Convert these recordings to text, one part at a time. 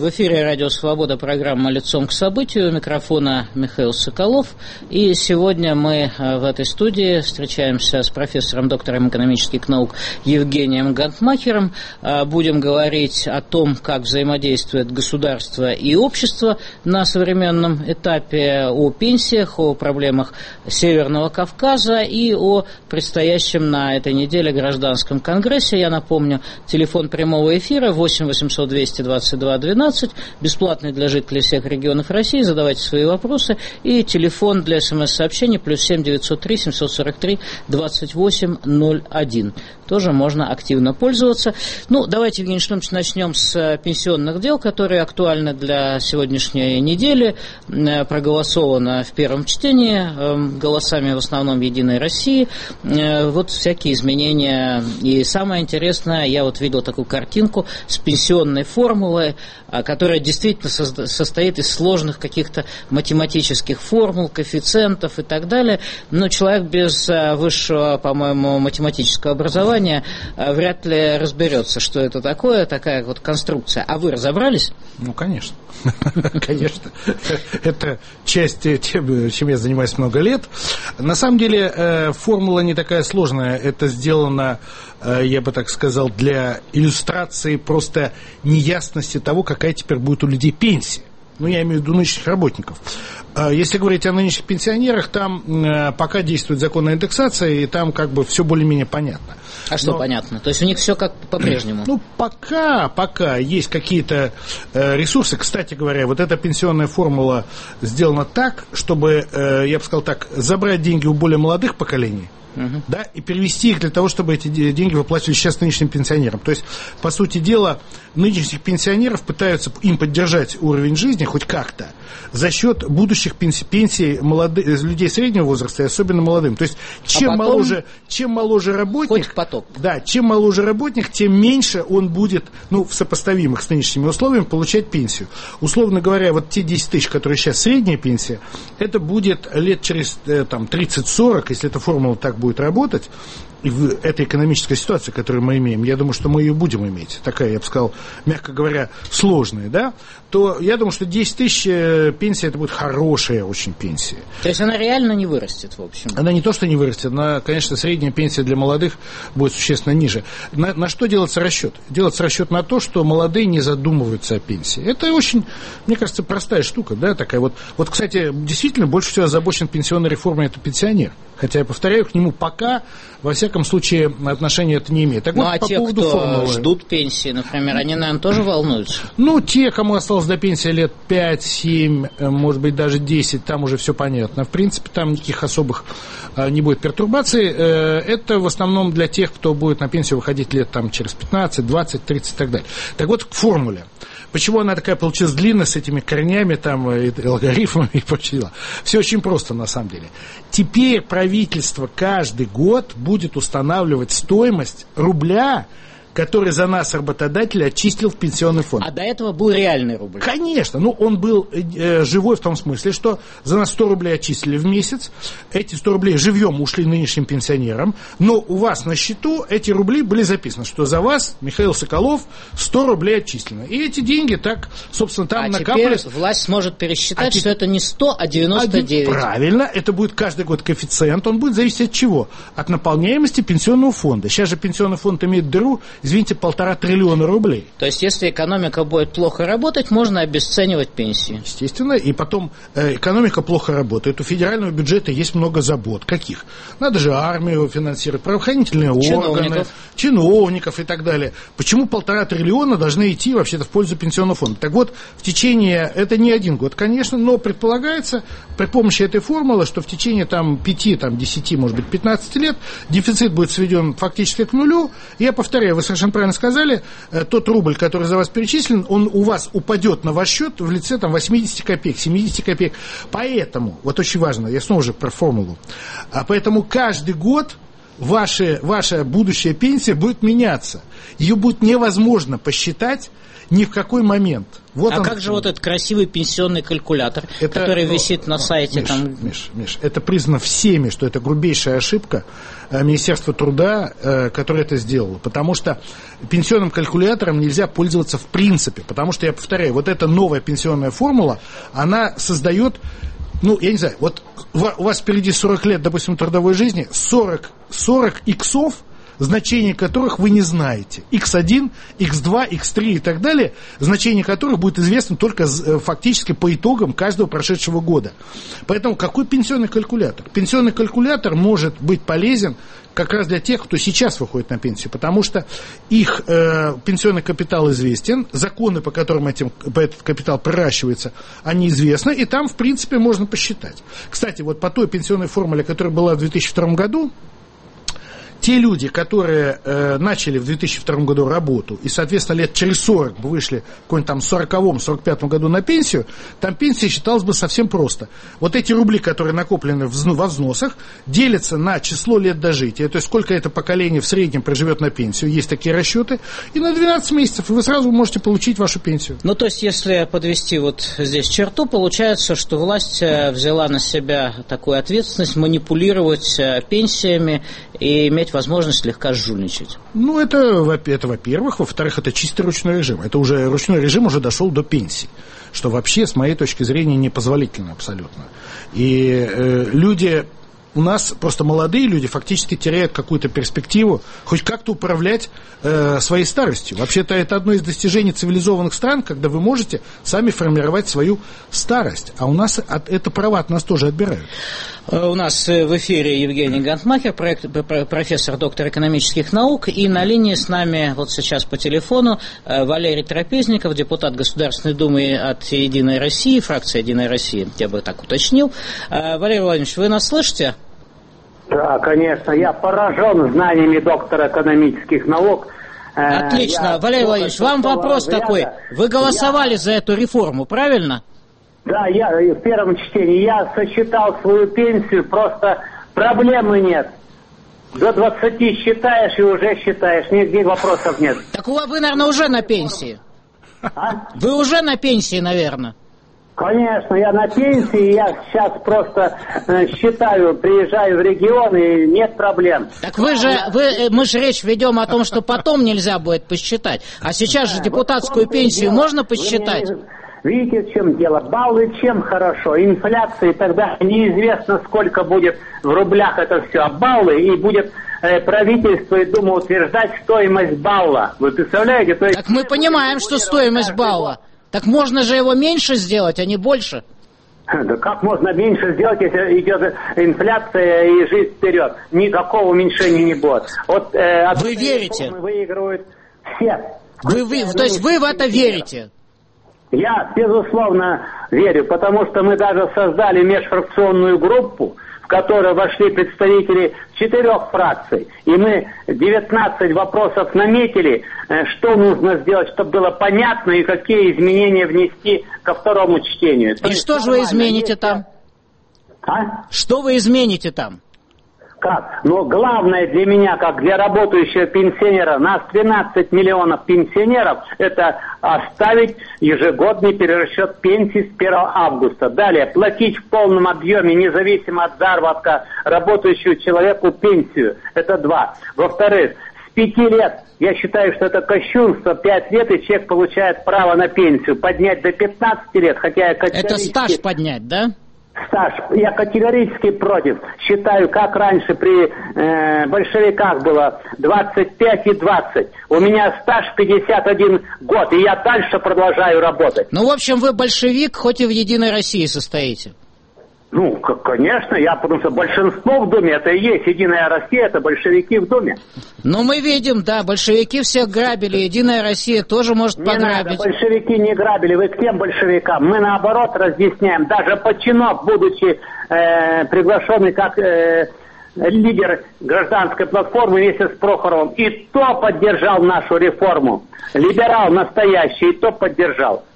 В эфире «Радио Свобода», программа «Лицом к событию». У микрофона Михаил Соколов. И сегодня мы в этой студии встречаемся с профессором, доктором экономических наук Евгением Гантмахером. Будем говорить о том, как взаимодействует государство и общество на современном этапе, о пенсиях, о проблемах Северного Кавказа и о предстоящем на этой неделе гражданском конгрессе. Я напомню, телефон прямого эфира 8 800 222 12, бесплатный для жителей всех регионов России. Задавайте свои вопросы. И телефон для СМС-сообщений +7 903 743 2801. Тоже можно активно пользоваться. Ну, давайте, Евгений Ильич, начнем с пенсионных дел, которые актуальны для сегодняшней недели. Проголосовано в первом чтении голосами в основном «Единой России». Вот всякие изменения. И самое интересное, я вот видел такую картинку с пенсионной формулой, которая действительно состоит из сложных каких-то математических формул, коэффициентов и так далее. Но человек без высшего, по-моему, математического образования вряд ли разберется, что это такое, такая вот конструкция. А вы разобрались? Ну, конечно. Конечно. Это часть тем, чем я занимаюсь много лет. На самом деле формула не такая сложная. Это сделано, я бы так сказал, для иллюстрации просто неясности того, какая теперь будет у людей пенсия. Ну, я имею в виду нынешних работников. Если говорить о нынешних пенсионерах, там пока действует закон о индексации, и там как бы все более-менее понятно. А что понятно? То есть у них все как по-прежнему? Ну, пока есть какие-то ресурсы. Кстати говоря, вот эта пенсионная формула сделана так, чтобы, я бы сказал так, забрать деньги у более молодых поколений, да, и перевести их для того, чтобы эти деньги выплачивали сейчас нынешним пенсионерам. То есть, по сути дела, нынешних пенсионеров пытаются им поддержать уровень жизни хоть как-то за счет будущих пенсий людей среднего возраста, и особенно молодым. То есть, чем моложе работник, да, чем моложе работник, тем меньше он будет, ну, в сопоставимых с нынешними условиями, получать пенсию. Условно говоря, вот те 10 тысяч, которые сейчас средняя пенсия, это будет лет через там, 30-40, если эта формула так будет работать, и в этой экономической ситуации, которую мы имеем, я думаю, что мы ее будем иметь, такая, я бы сказал, мягко говоря, сложная, да, то я думаю, что 10 тысяч пенсия, это будет хорошая очень пенсия. То есть она реально не вырастет, в общем? Она не то, что не вырастет, она, конечно, средняя пенсия для молодых будет существенно ниже. На что делается расчет? Делается расчет на то, что молодые не задумываются о пенсии. Это очень, мне кажется, простая штука, да, такая вот. Вот, кстати, действительно, больше всего озабочен пенсионной реформой это пенсионер. Хотя, я повторяю, к нему пока, во всяком случае, отношения это не имеет. Так ну, вот, а по те, поводу кто формулы. Ждут пенсии, например, они, наверное, тоже волнуются? Ну, те, кому осталось до пенсии лет 5, 7, может быть, даже 10, там уже все понятно. В принципе, там никаких особых не будет пертурбаций. Это в основном для тех, кто будет на пенсию выходить лет там, через 15, 20, 30 и так далее. Так вот, к формуле. Почему она такая получилась длинная, с этими корнями, там, и логарифмами и прочее дела? Все очень просто, на самом деле. Теперь правительство каждый год будет устанавливать стоимость рубля, который за нас работодатель отчислил в пенсионный фонд. А до этого был реальный рубль? Конечно. Ну, он был живой в том смысле, что за нас 100 рублей отчислили в месяц. Эти 100 рублей живьем ушли нынешним пенсионерам. Но у вас на счету эти рубли были записаны, что за вас, Михаил Соколов, 100 рублей отчислено. И эти деньги так, собственно, там накапливались. Теперь власть сможет пересчитать, что это не 100, а 99. Правильно. Это будет каждый год коэффициент. Он будет зависеть от чего? От наполняемости пенсионного фонда. Сейчас же пенсионный фонд имеет дыру, извините, 1,5 триллиона рублей. То есть, если экономика будет плохо работать, можно обесценивать пенсии. Естественно. И потом экономика плохо работает. У федерального бюджета есть много забот. Каких? Надо же армию финансировать, правоохранительные органы, чиновников и так далее. Почему 1,5 триллиона должны идти вообще-то в пользу пенсионного фонда? Так вот, в течение, это не один год, конечно, но предполагается при помощи этой формулы, что в течение там, 5, там, 10, может быть, 15 лет дефицит будет сведен фактически к нулю. Я повторяю, вы совершенно правильно сказали, тот рубль, который за вас перечислен, он у вас упадет на ваш счет в лице там, 80 копеек, 70 копеек. Поэтому, вот очень важно, я снова же про формулу, поэтому каждый год ваша будущая пенсия будет меняться. Ее будет невозможно посчитать ни в какой момент. Вот как же вот этот красивый пенсионный калькулятор, который висит на сайте? Миш, это признано всеми, что это грубейшая ошибка Министерства труда, которое это сделало. Потому что пенсионным калькулятором нельзя пользоваться в принципе. Потому что, я повторяю, вот эта новая пенсионная формула, она создает, я не знаю, вот у вас впереди 40 лет, допустим, трудовой жизни, 40 иксов, значения которых вы не знаете. X1, X2, X3 и так далее, значение которых будет известно только фактически по итогам каждого прошедшего года. Поэтому какой пенсионный калькулятор? Пенсионный калькулятор может быть полезен как раз для тех, кто сейчас выходит на пенсию, потому что их пенсионный капитал известен, законы, по которым этот капитал проращивается, они известны, и там, в принципе, можно посчитать. Кстати, вот по той пенсионной формуле, которая была в 2002 году, те люди, которые начали в 2002 году работу и, соответственно, лет через 40 вышли в каком-нибудь там 40-м, 45-м году на пенсию, там пенсия считалась бы совсем просто. Вот эти рубли, которые накоплены во взносах, делятся на число лет дожития, то есть сколько это поколение в среднем проживет на пенсию, есть такие расчеты, и на 12 месяцев вы сразу можете получить вашу пенсию. То есть, если подвести вот здесь черту, получается, что власть взяла на себя такую ответственность манипулировать пенсиями и иметь возможность слегка жульничать. Это во-первых. Во-вторых, это чистый ручной режим. Ручной режим уже дошел до пенсии, что вообще, с моей точки зрения, непозволительно абсолютно. И люди... У нас просто молодые люди фактически теряют какую-то перспективу хоть как-то управлять своей старостью. Вообще-то это одно из достижений цивилизованных стран, когда вы можете сами формировать свою старость. А у нас это право от нас тоже отбирают. У нас в эфире Евгений Гантмахер, профессор, доктор экономических наук. И на линии с нами вот сейчас по телефону Валерий Трапезников, депутат Государственной Думы от «Единой России», фракция «Единая Россия», я бы так уточнил. Валерий Владимирович, вы нас слышите? Да, конечно. Я поражен знаниями доктора экономических наук. Отлично. Валерий Владимирович, вам вопрос такой. Вы голосовали за эту реформу, правильно? Да, я в первом чтении. Я сосчитал свою пенсию, просто проблемы нет. До 20 считаешь и уже считаешь. Никаких вопросов нет. Так вы, наверное, уже на пенсии. Вы уже на пенсии, наверное. Конечно, я на пенсии, я сейчас просто считаю, приезжаю в регион, и нет проблем. Так мы же речь ведем о том, что потом нельзя будет посчитать. А сейчас же депутатскую пенсию можно посчитать? Видите, в чем дело? Баллы чем хорошо? Инфляция, тогда неизвестно, сколько будет в рублях это все. А баллы, и будет правительство и Дума утверждать стоимость балла. Вы представляете? То есть... Так мы понимаем, что стоимость балла. Так можно же его меньше сделать, а не больше. Да как можно меньше сделать, если идет инфляция и жизнь вперед? Никакого уменьшения не будет. Вы верите? Выигрывают все. То есть вы в это верите? Я, безусловно, верю, потому что мы даже создали межфракционную группу, в которой вошли представители 4 фракций. И мы 19 вопросов наметили, что нужно сделать, чтобы было понятно, и какие изменения внести ко второму чтению. И что же вы измените там? Что вы измените там? Как? Главное для меня, как для работающего пенсионера, нас 12 миллионов пенсионеров, это оставить ежегодный перерасчет пенсии с 1 августа. Далее, платить в полном объеме, независимо от заработка, работающему человеку пенсию. Это 2. Во-вторых, с 5 лет, я считаю, что это кощунство, 5 лет, и человек получает право на пенсию. Поднять до 15 лет, хотя я категорически... Это стаж поднять, да? Стаж. Я категорически против. Считаю, как раньше при большевиках было 25 и 20. У меня стаж 51 год, и я дальше продолжаю работать. В общем, вы большевик, хоть и в «Единой России» состоите. Конечно, потому что большинство в Думе, это и есть «Единая Россия», это большевики в Думе. Мы видим, да, большевики всех грабили, «Единая Россия» тоже может пограбить. Не надо, большевики не грабили, вы к тем большевикам. Мы наоборот разъясняем, даже Подчинов, будучи приглашенный как лидер гражданской платформы вместе с Прохоровым, и то поддержал нашу реформу. Либерал настоящий, и то поддержал.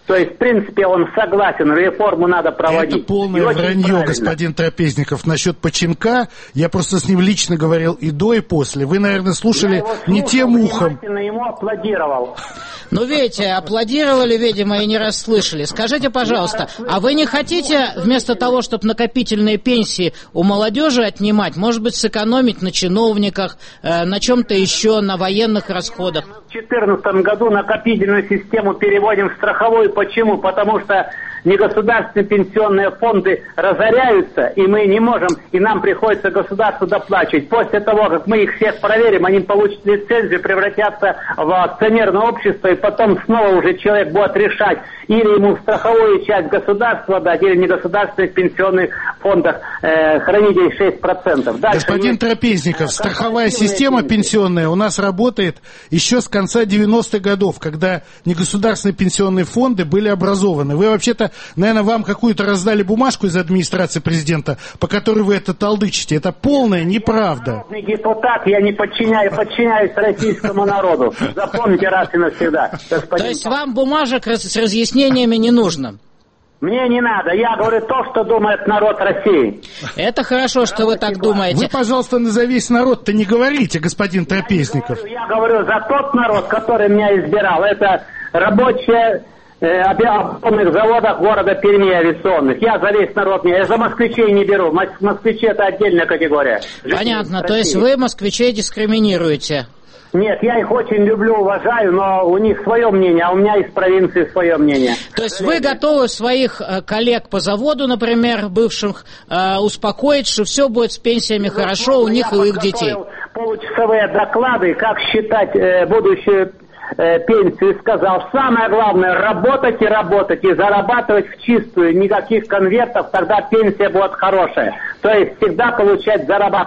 То есть, в принципе, он согласен, реформу надо проводить. Это полное вранье, господин Трапезников, насчет Починка. Я просто с ним лично говорил и до, и после. Вы, наверное, слушали не тем ухом. Я ему аплодировал. Ну, видите, аплодировали, видимо, и не расслышали. Скажите, пожалуйста, а вы не хотите, вместо того, чтобы накопительные пенсии у молодежи отнимать, может быть, сэкономить на чиновниках, на чем-то еще, на военных расходах? В 2014 году накопительную систему переводим в страховую. Почему? Потому что негосударственные пенсионные фонды разоряются, и мы не можем, и нам приходится государству доплачивать. После того, как мы их всех проверим, они получат лицензию, превратятся в акционерное общество, и потом снова уже человек будет решать, или ему в страховую часть государства дать, или в негосударственных пенсионных фондах хранителей 6%. Дальше господин Трапезников, страховая система пенсионная у нас работает еще с конца 90-х годов, когда негосударственные пенсионные фонды были образованы. Вы вообще-то, наверное, вам какую-то раздали бумажку из администрации президента, по которой вы это толдычите. Это полная неправда. Я депутат, я не подчиняюсь российскому народу. Запомните раз и навсегда. То есть вам бумажек с разъяснениями не нужно? Мне не надо. Я говорю то, что думает народ России. Это хорошо, что вы так думаете. Вы, пожалуйста, за весь народ-то не говорите, господин Трапезников. Я говорю за тот народ, который меня избирал. Это рабочие авиационных заводах города Перми авиационных. Я за весь народ не... Я за москвичей не беру. Москвичи — это отдельная категория. Понятно. То есть вы москвичей дискриминируете? Нет, я их очень люблю, уважаю, но у них свое мнение, а у меня из провинции свое мнение. То есть вы готовы своих коллег по заводу, например, бывших, успокоить, что все будет с пенсиями хорошо у них и у их детей? Получасовые доклады, как считать будущую пенсию, сказал, самое главное работать и работать, и зарабатывать в чистую, никаких конвертов, тогда пенсия будет хорошая. То есть всегда получать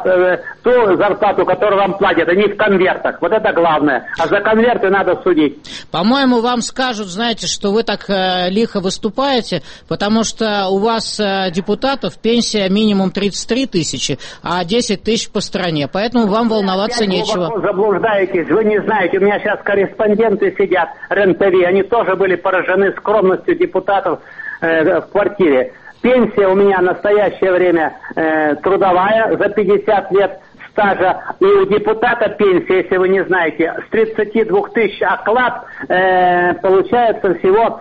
ту зарплату, которую вам платят, а не в конвертах. Вот это главное. А за конверты надо судить. По-моему, вам скажут, знаете, что вы так лихо выступаете, потому что у вас депутатов пенсия минимум 33 тысячи, а 10 тысяч по стране. Поэтому вам волноваться нечего. Вы заблуждаетесь, вы не знаете. У меня сейчас корреспонденты сидят, РЕН-ТВ, они тоже были поражены скромностью депутатов в квартире. Пенсия у меня в настоящее время трудовая за 50 лет стажа. И у депутата пенсия, если вы не знаете, с 32 тысяч оклад получается всего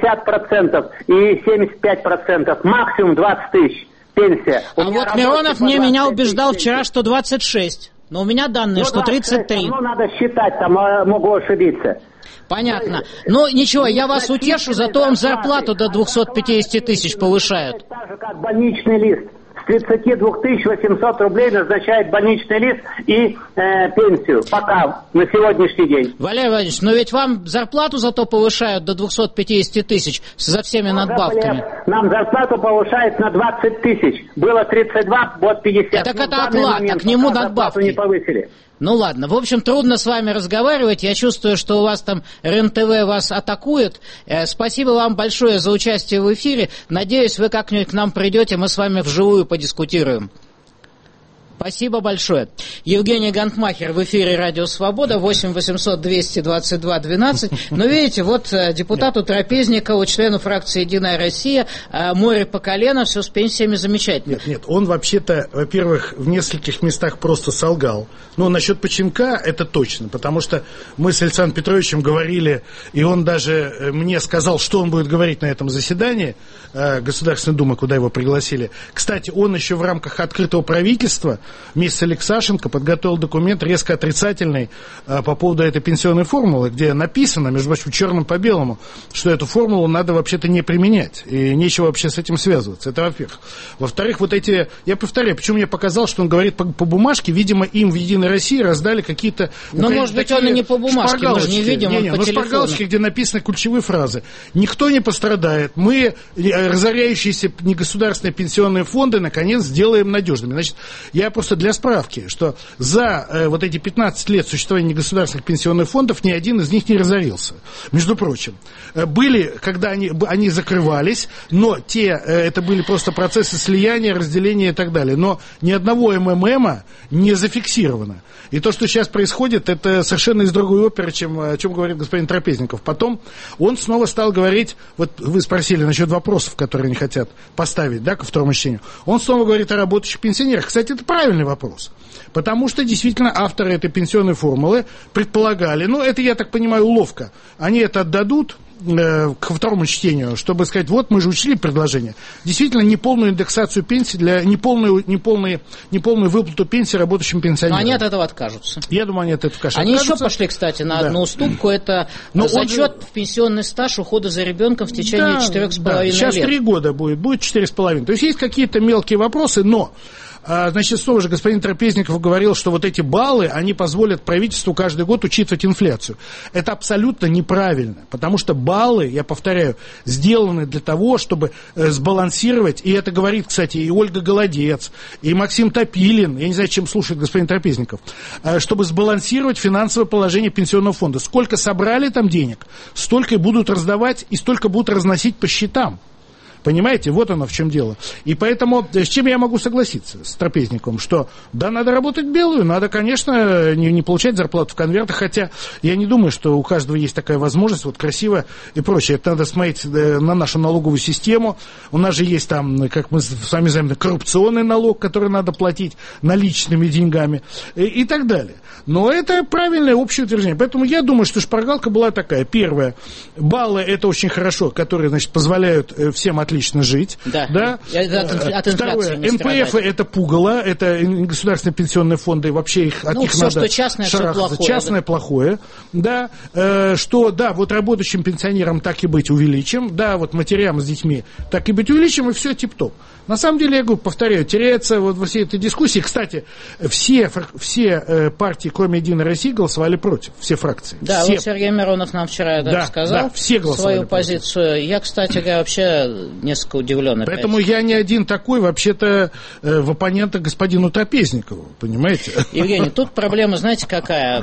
50% и 75%. Максимум 20 тысяч пенсия. А вот Миронов меня убеждал вчера, что 26. Но у меня данные, что 33. Ну, надо считать, там могу ошибиться. Понятно. Ну, ничего, я вас утешу, зато вам зарплату до 250 тысяч повышают. Так же, как больничный лист. С 32 800 рублей назначает больничный лист и пенсию. Пока, на сегодняшний день. Валерий Владимирович, но ведь вам зарплату зато повышают до 250 тысяч за всеми надбавками. Нам зарплату повышают на 20 тысяч. Было 32, вот 50. Так это оклад, а к нему надбавки. Не повысили. Ну ладно, в общем, трудно с вами разговаривать. Я чувствую, что у вас там РЕН-ТВ вас атакует. Спасибо вам большое за участие в эфире. Надеюсь, вы как-нибудь к нам придете, мы с вами вживую подискутируем. Спасибо большое. Евгений Гантмахер в эфире «Радио Свобода», 8 800 222 12. Но видите, вот депутату Трапезникову, члену фракции «Единая Россия», море по колено, все с пенсиями замечательно. Нет, он вообще-то, во-первых, в нескольких местах просто солгал. Но насчет Починка это точно, потому что мы с Александром Петровичем говорили, и он даже мне сказал, что он будет говорить на этом заседании Государственной Думы, куда его пригласили. Кстати, он еще в рамках открытого правительства вместе с Алексашенко подготовил документ резко отрицательный по поводу этой пенсионной формулы, где написано, между прочим, черным по белому, что эту формулу надо вообще-то не применять, и нечего вообще с этим связываться. Это во-первых. Во-вторых, вот эти, я повторяю, почему мне показалось, что он говорит по бумажке, видимо, им в «Единой России» раздали какие-то... Но, может быть, он и не по бумажке, мы же не видим, он по телефону. Шпаргалочки, где написаны ключевые фразы. Никто не пострадает. Мы, разоряющиеся негосударственные пенсионные фонды, наконец, сделаем надежными. Значит, я просто для справки, что за вот эти 15 лет существования государственных пенсионных фондов ни один из них не разорился. Между прочим, были, когда они закрывались, но это были просто процессы слияния, разделения и так далее. Но ни одного МММа не зафиксировано. И то, что сейчас происходит, это совершенно из другой оперы, о чем говорит господин Трапезников. Потом он снова стал говорить, вот вы спросили насчет вопросов, которые они хотят поставить, да, ко второму чтению. Он снова говорит о работающих пенсионерах. Кстати, это правильный вопрос. Потому что действительно авторы этой пенсионной формулы предполагали, это, я так понимаю, уловка. Они это отдадут ко второму чтению, чтобы сказать, вот мы же учли предложение. Действительно, неполную индексацию пенсии, неполную выплату пенсии работающим пенсионерам. Но они от этого откажутся. Я думаю, они от этого откажутся. Они еще пошли, кстати, на одну уступку. Это зачет в пенсионный стаж ухода за ребенком в течение 4,5 лет. Сейчас 3 года будет 4,5. То есть есть какие-то мелкие вопросы, но значит, снова же господин Трапезников говорил, что вот эти баллы, они позволят правительству каждый год учитывать инфляцию. Это абсолютно неправильно, потому что баллы, я повторяю, сделаны для того, чтобы сбалансировать, и это говорит, кстати, и Ольга Голодец, и Максим Топилин, я не знаю, чем слушает господин Трапезников, чтобы сбалансировать финансовое положение пенсионного фонда. Сколько собрали там денег, столько и будут раздавать, и столько будут разносить по счетам. Понимаете, вот оно в чем дело. И поэтому, с чем я могу согласиться, с Трапезником, что, да, надо работать белую, надо, конечно, не получать зарплату в конвертах, хотя я не думаю, что у каждого есть такая возможность, вот красиво и прочее. Это надо смотреть на нашу налоговую систему. У нас же есть там, как мы с вами знаем, коррупционный налог, который надо платить наличными деньгами и так далее. Но это правильное общее утверждение. Поэтому я думаю, что шпаргалка была такая. Первое, баллы это очень хорошо, которые, значит, позволяют всем отлично жить. Да. Второе, НПФ это пугало, это государственные пенсионные фонды, вообще от них все, надо что частное, шарахаться. Плохое, частное плохое. Да. Что, да, вот работающим пенсионерам так и быть увеличим, да, вот матерям с детьми так и быть увеличим, и все тип-топ. На самом деле, я говорю, повторяю, теряется вот во всей этой дискуссии. Кстати, все партии, кроме «Единой России», голосовали против, все фракции. Да, все. вот Сергей Миронов нам вчера сказал все свою позицию. Я, кстати говоря, вообще несколько удивлен. Поэтому я не один такой, вообще-то, в оппонентах господину Трапезникову, понимаете? Евгений, тут проблема, знаете, какая?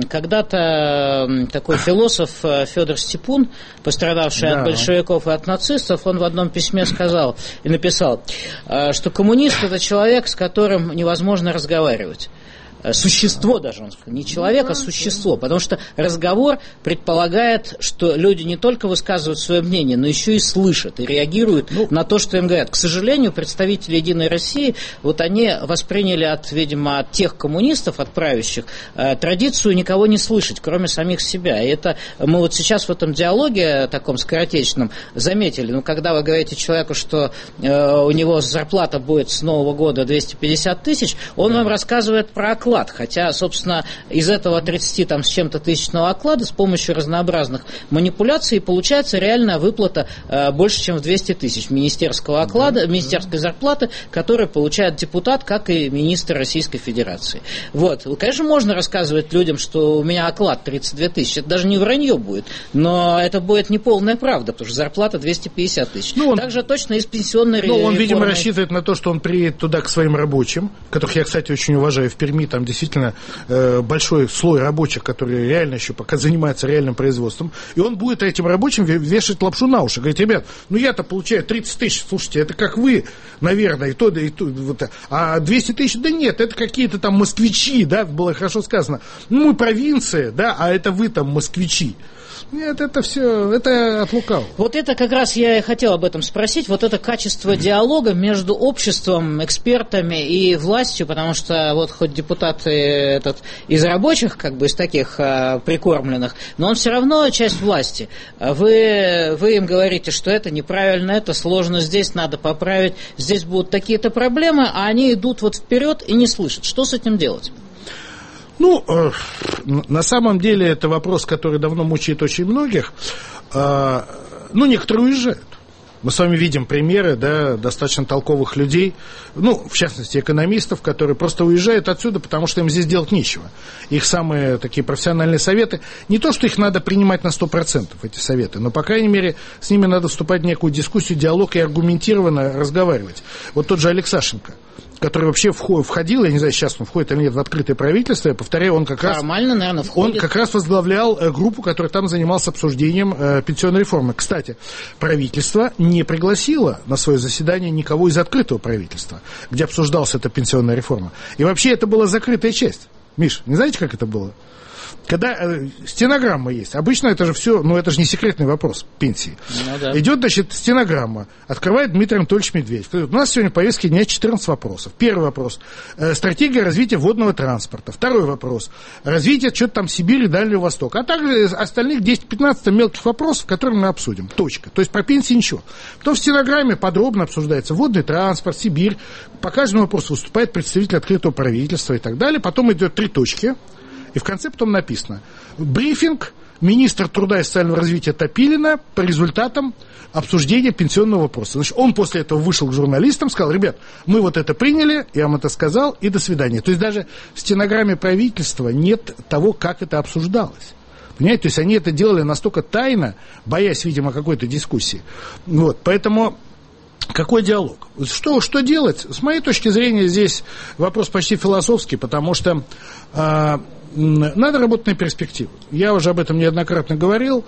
Когда-то такой философ Федор Степун, пострадавший от большевиков и от нацистов, он в одном письме сказал и написал, что коммунист – это человек, с которым невозможно разговаривать. Существо даже, он сказал, не человек, а существо, потому что разговор предполагает, что люди не только высказывают свое мнение, но еще и слышат и реагируют на то, что им говорят. К сожалению, представители «Единой России», вот они восприняли видимо, от тех коммунистов, от правящих, традицию никого не слышать, кроме самих себя. И это мы вот сейчас в этом диалоге, таком скоротечном, заметили. Когда вы говорите человеку, что у него зарплата будет с Нового года 250 тысяч, он вам рассказывает про оклад. Хотя, собственно, из этого 30 с чем-то тысячного оклада с помощью разнообразных манипуляций получается реальная выплата больше, чем в 200 тысяч министерского оклада, министерской зарплаты, которую получает депутат, как и министр Российской Федерации. Вот. Конечно, можно рассказывать людям, что у меня оклад 32 тысячи. Это даже не вранье будет, но это будет неполная правда, потому что зарплата 250 тысяч. Также точно из пенсионной реформы. Он, видимо, рассчитывает на то, что он приедет туда к своим рабочим, которых я, кстати, очень уважаю в Перми, там действительно большой слой рабочих, которые реально еще пока занимаются реальным производством, и он будет этим рабочим вешать лапшу на уши. Говорит, ребят, я-то получаю 30 тысяч, слушайте, это как вы, наверное, и то, вот, а 200 тысяч, да нет, это какие-то там москвичи, да, было хорошо сказано. Мы провинция, да, а это вы там москвичи. Нет, это все, это от лукавого. Вот это как раз я и хотел об этом спросить, вот это качество диалога между обществом, экспертами и властью, потому что вот хоть депутат из рабочих, из таких прикормленных, но он все равно часть власти. Вы им говорите, что это неправильно, это сложно, здесь надо поправить, здесь будут такие-то проблемы, а они идут вперед и не слышат. Что с этим делать? На самом деле это вопрос, который давно мучает очень многих. Некоторые уезжают. Мы с вами видим примеры, да, достаточно толковых людей, в частности, экономистов, которые просто уезжают отсюда, потому что им здесь делать нечего. Их самые такие профессиональные советы, не то, что их надо принимать на 100%, эти советы, но, по крайней мере, с ними надо вступать в некую дискуссию, диалог и аргументированно разговаривать. Вот тот же Олег Сашенко. который вообще входил, я не знаю, сейчас он входит или нет в открытое правительство, я повторяю, он как раз... Формально, наверное, входит. Он как раз возглавлял группу, которая там занималась обсуждением пенсионной реформы. Кстати, правительство не пригласило на свое заседание никого из открытого правительства, где обсуждалась эта пенсионная реформа. И вообще это была закрытая часть. Миш, не знаете, как это было? Когда стенограмма есть, обычно это же все, это же не секретный вопрос пенсии. Да. Идет, значит, стенограмма, открывает Дмитрий Анатольевич Медведев. У нас сегодня в повестке дня 14 вопросов. Первый вопрос. Стратегия развития водного транспорта. Второй вопрос. Развитие что-то там Сибири, Дальнего Востока. А также остальных 10-15 мелких вопросов, которые мы обсудим. Точка. То есть про пенсии ничего. Потом в стенограмме подробно обсуждается водный транспорт, Сибирь. По каждому вопросу выступает представитель открытого правительства и так далее. Потом идет 3 точки. И в конце потом написано: брифинг министра труда и социального развития Топилина по результатам обсуждения пенсионного вопроса. Значит, он после этого вышел к журналистам, сказал: ребят, мы вот это приняли, я вам это сказал, и до свидания. То есть даже в стенограмме правительства нет того, как это обсуждалось. Понимаете, то есть они это делали настолько тайно, боясь, видимо, какой-то дискуссии. Вот, поэтому... Какой диалог? Что делать? С моей точки зрения, здесь вопрос почти философский, потому что надо работать на перспективу. Я уже об этом неоднократно говорил.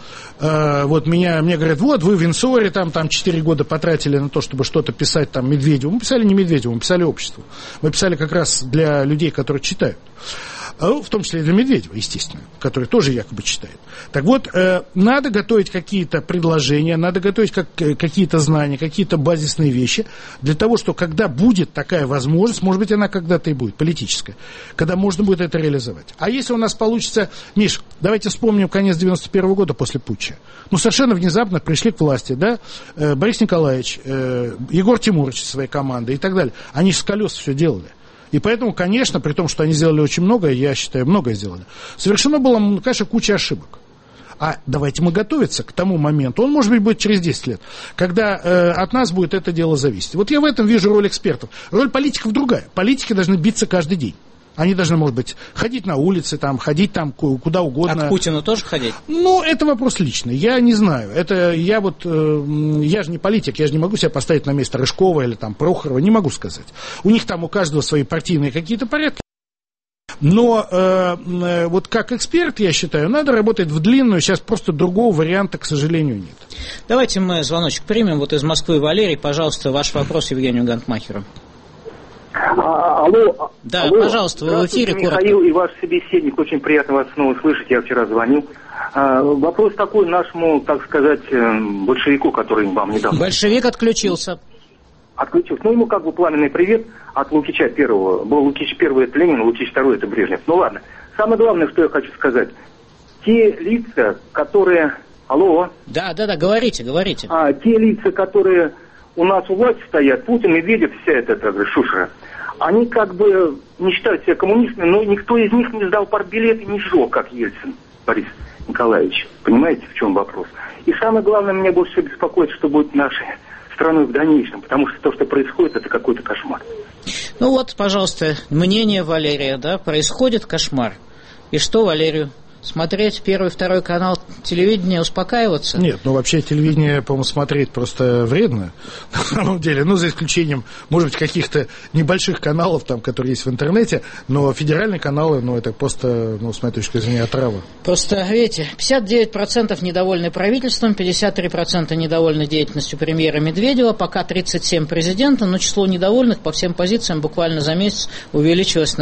Мне говорят, вы в Винсоре там 4 года потратили на то, чтобы что-то писать там Медведеву. Мы писали не Медведеву, мы писали обществу. Мы писали как раз для людей, которые читают. В том числе и для Медведева, естественно, который тоже якобы читает. Так вот, надо готовить какие-то предложения, надо готовить какие-то знания, какие-то базисные вещи, для того, что когда будет такая возможность, может быть, она когда-то и будет, политическая, когда можно будет это реализовать. А если у нас получится... Миш, давайте вспомним конец 91 года после путча. Совершенно внезапно пришли к власти, да, Борис Николаевич, Егор Тимурович со своей командой и так далее. Они с колес все делали. И поэтому, конечно, при том, что они сделали очень многое, я считаю, многое сделали, совершено было, конечно, куча ошибок. А давайте мы готовиться к тому моменту, он, может быть, будет через 10 лет, когда от нас будет это дело зависеть. Вот я в этом вижу роль экспертов. Роль политиков другая. Политики должны биться каждый день. Они должны, может быть, ходить на улицы, ходить куда угодно. А к Путину тоже ходить? Это вопрос личный. Я не знаю. Я же не политик, я же не могу себя поставить на место Рыжкова или Прохорова, не могу сказать. У них у каждого свои партийные какие-то порядки. Но как эксперт, я считаю, надо работать в длинную, сейчас просто другого варианта, к сожалению, нет. Давайте мы звоночек примем. Из Москвы Валерий, пожалуйста, ваш вопрос Евгению Гантмахеру. Алло. Да, алло. Пожалуйста, вы в эфире. Михаил и ваш собеседник, очень приятно вас снова слышать, я вчера звонил. Вопрос такой нашему, так сказать, большевику, который вам недавно... Большевик отключился. Отключился. Ему пламенный привет от Лукича первого. Был Лукич первый, это Ленин, Лукич второй, это Брежнев. Ладно. Самое главное, что я хочу сказать. Те лица, которые... Алло. Да, говорите. Те лица, которые... У нас у власти стоят, Путин, Медведев, вся эта шушера. Они не считают себя коммунистами, но никто из них не сдал партбилет и не сжег, как Ельцин Борис Николаевич. Понимаете, в чем вопрос? И самое главное, меня больше всего беспокоит, что будет нашей страной в дальнейшем, потому что то, что происходит, это какой-то кошмар. Пожалуйста, мнение Валерия, происходит кошмар. И что Валерию? Смотреть первый, второй канал телевидения, успокаиваться? Нет, вообще телевидение, по-моему, смотреть просто вредно, на самом деле, за исключением, может быть, каких-то небольших каналов, которые есть в интернете, но федеральные каналы, это просто, с моей точки зрения, отрава. Просто, видите, 59% недовольны правительством, 53% недовольны деятельностью премьера Медведева, пока 37% президента, но число недовольных по всем позициям буквально за месяц увеличилось на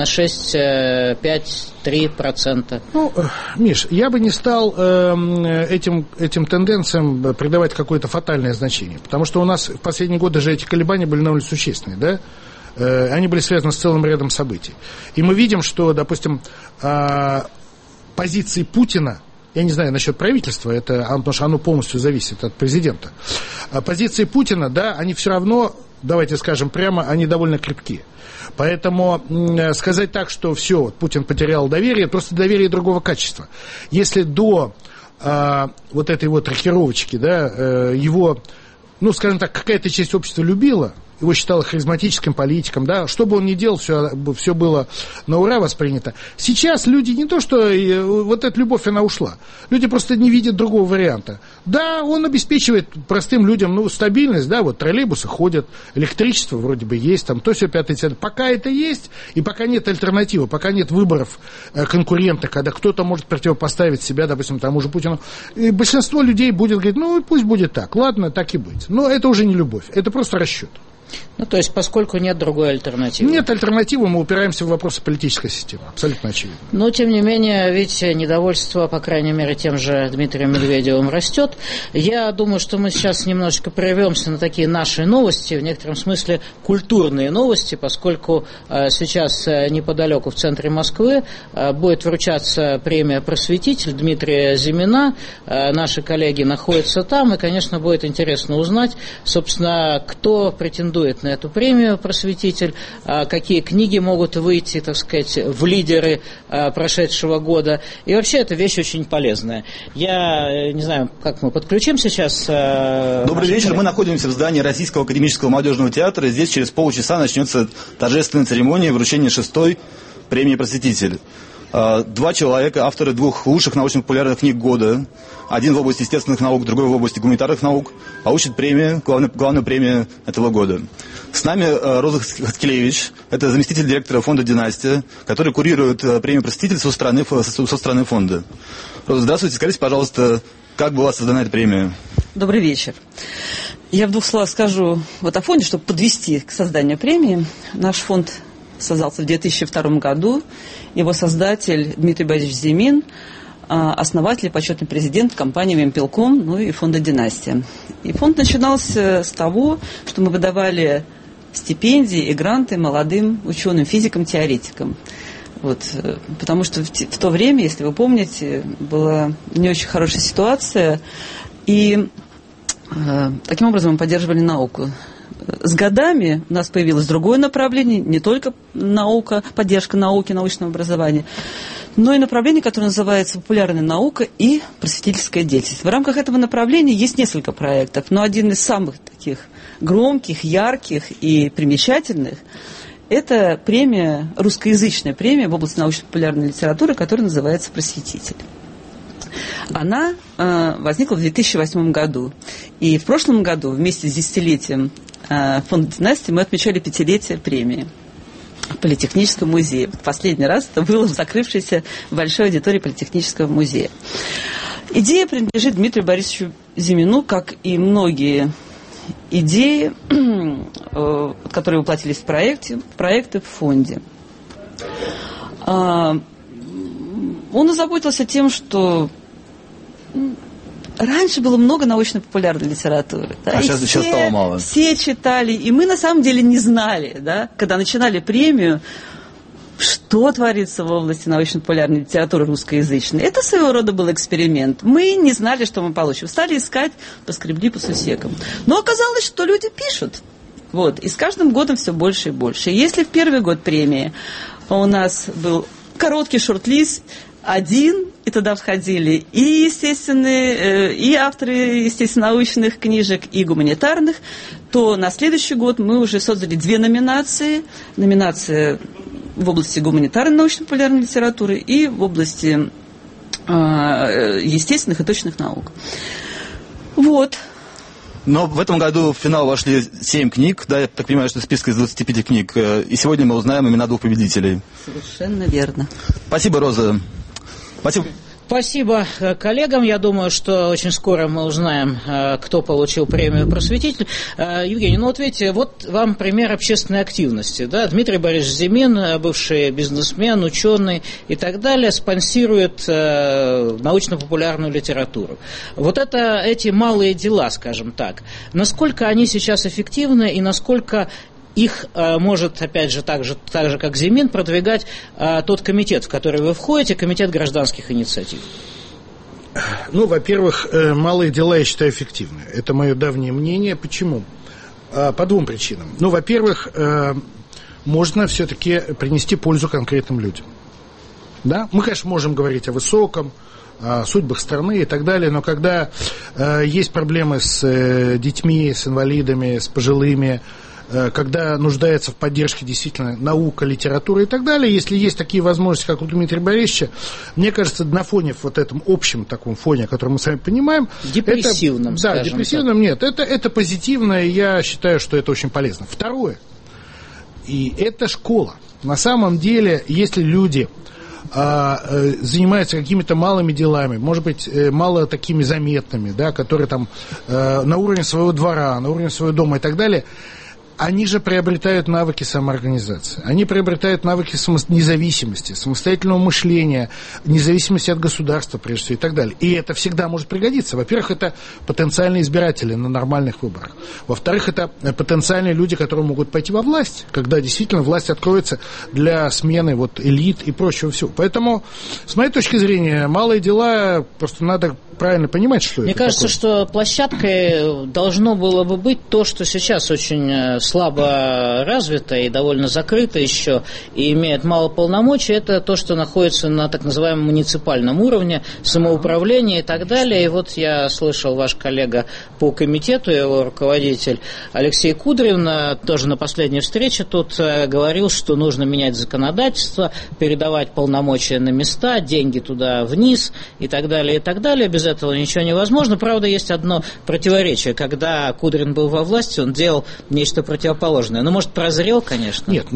6-5-3%. Миш, я бы не стал этим тенденциям придавать какое-то фатальное значение, потому что у нас в последние годы же эти колебания были довольно существенные, да? Они были связаны с целым рядом событий. И мы видим, что, допустим, позиции Путина, я не знаю насчет правительства, потому что оно полностью зависит от президента, позиции Путина, они все равно, давайте скажем прямо, они довольно крепкие. Поэтому сказать так, что все, Путин потерял доверие, просто доверие другого качества. Если до этой рокировочки, его, скажем так, какая-то часть общества любила, его считала харизматическим политиком, да, что бы он ни делал, все было на ура воспринято. Сейчас люди не то, что вот эта любовь, она ушла. Люди просто не видят другого варианта. Да, он обеспечивает простым людям, стабильность, да, вот троллейбусы ходят, электричество вроде бы есть, там, то все пятое. Пока это есть, и пока нет альтернативы, пока нет выборов конкурента, когда кто-то может противопоставить себя, допустим, тому же Путину, и большинство людей будет говорить, пусть будет так, ладно, так и быть. Но это уже не любовь, это просто расчет. То есть, поскольку нет другой альтернативы. Нет альтернативы, мы упираемся в вопросы политической системы. Абсолютно очевидно. Но, тем не менее, ведь недовольство, по крайней мере, тем же Дмитрием Медведевым растет. Я думаю, что мы сейчас немножечко прервемся на такие наши новости, в некотором смысле культурные новости, поскольку сейчас неподалеку в центре Москвы будет вручаться премия «Просветитель» Дмитрия Зимина. Наши коллеги находятся там, и, конечно, будет интересно узнать, собственно, кто претендует на эту премию «Просветитель», какие книги могут выйти, так сказать, в лидеры прошедшего года. И вообще эта вещь очень полезная. Я не знаю, как мы подключим сейчас. Добрый вечер. Мы находимся в здании Российского академического молодежного театра. Здесь через полчаса начнется торжественная церемония вручения 6-й премии «Просветитель». 2 человека, авторы 2 лучших научно-популярных книг года. Один в области естественных наук, другой в области гуманитарных наук. Получит премию, главную премию этого года. С нами Роза Хаткелевич, это заместитель директора фонда «Династия», который курирует премию «Просветитель» со стороны фонда. Роза, здравствуйте. Скажите, пожалуйста, как была создана эта премия? Добрый вечер. Я в 2 словах скажу о фонде, чтобы подвести к созданию премии. Наш фонд создался в 2002 году. Его создатель Дмитрий Борисович Зимин, основатель и почетный президент компании «Вимпелком», и фонда «Династия». И фонд начинался с того, что мы выдавали стипендии и гранты молодым ученым, физикам, теоретикам. Потому что в то время, если вы помните, была не очень хорошая ситуация, и таким образом мы поддерживали науку. С годами у нас появилось другое направление, не только наука, поддержка науки, научного образования, но и направление, которое называется «Популярная наука и просветительская деятельность». В рамках этого направления есть несколько проектов, но один из самых таких громких, ярких и примечательных – это премия, русскоязычная премия в области научно-популярной литературы, которая называется «Просветитель». Она возникла в 2008 году. И в прошлом году, вместе с десятилетием фонда «Династия», мы отмечали 5-летие премии в Политехническом музее. Последний раз это было в закрывшейся большой аудитории Политехнического музея. Идея принадлежит Дмитрию Борисовичу Зимину, как и многие идеи, которые воплотились в проекты в фонде. Он озаботился тем, что раньше было много научно-популярной литературы. Да, сейчас стало мало. Все читали, и мы на самом деле не знали, да, когда начинали премию, что творится в области научно-популярной литературы русскоязычной. Это своего рода был эксперимент. Мы не знали, что мы получим. Стали искать, поскребли по сусекам. Но оказалось, что люди пишут. И с каждым годом все больше и больше. Если в первый год премии у нас был короткий шорт-лист, один, и туда входили и естественные, и авторы естественно-научных книжек, и гуманитарных, то на следующий год мы уже создали 2 номинации. Номинация в области гуманитарной научно-популярной литературы и в области естественных и точных наук. Но в этом году в финал вошли 7 книг, да, я так понимаю, что список из 25 книг, и сегодня мы узнаем имена 2 победителей. Совершенно верно. Спасибо, Роза. Спасибо. Спасибо коллегам. Я думаю, что очень скоро мы узнаем, кто получил премию «Просветитель». Евгений, видите, вам пример общественной активности. Да? Дмитрий Борисович Зимин, бывший бизнесмен, ученый и так далее, спонсирует научно-популярную литературу. Эти малые дела, скажем так, насколько они сейчас эффективны и насколько их может, опять же, так же, как Зимин, продвигать тот комитет, в который вы входите, комитет гражданских инициатив? Во-первых, малые дела, я считаю, эффективны. Это мое давнее мнение. Почему? По 2 причинам. Во-первых, можно все-таки принести пользу конкретным людям. Да? Мы, конечно, можем говорить о высоком, о судьбах страны и так далее, но когда есть проблемы с детьми, с инвалидами, с пожилыми, когда нуждается в поддержке действительно наука, литература и так далее. Если есть такие возможности, как у Дмитрия Борисовича, мне кажется, на фоне вот этом общем таком фоне, который мы с вами понимаем... Депрессивном, да, депрессивном нет. Это позитивно, и я считаю, что это очень полезно. Второе. И это школа. На самом деле, если люди занимаются какими-то малыми делами, может быть, мало такими заметными, да, которые там на уровне своего двора, на уровне своего дома и так далее, они же приобретают навыки самоорганизации, они приобретают навыки независимости, самостоятельного мышления, независимости от государства, прежде всего, и так далее. И это всегда может пригодиться. Во-первых, это потенциальные избиратели на нормальных выборах. Во-вторых, это потенциальные люди, которые могут пойти во власть, когда действительно власть откроется для смены вот элит и прочего всего. Поэтому, с моей точки зрения, малые дела просто надо правильно понимать, что Мне это кажется, такое. что площадкой должно было бы быть то, что сейчас очень слабо развито и довольно закрыто еще, и имеет мало полномочий, это то, что находится на так называемом муниципальном уровне, самоуправления и так далее. И вот я слышал, ваш коллега по комитету, его руководитель Алексей Кудрин, тоже на последней встрече тут говорил, что нужно менять законодательство, передавать полномочия на места, деньги туда вниз и так далее, и так далее. Без этого ничего невозможно. Правда, есть одно противоречие. Когда Кудрин был во власти, он делал нечто противоположное. Ну, может, прозрел, конечно. Нет,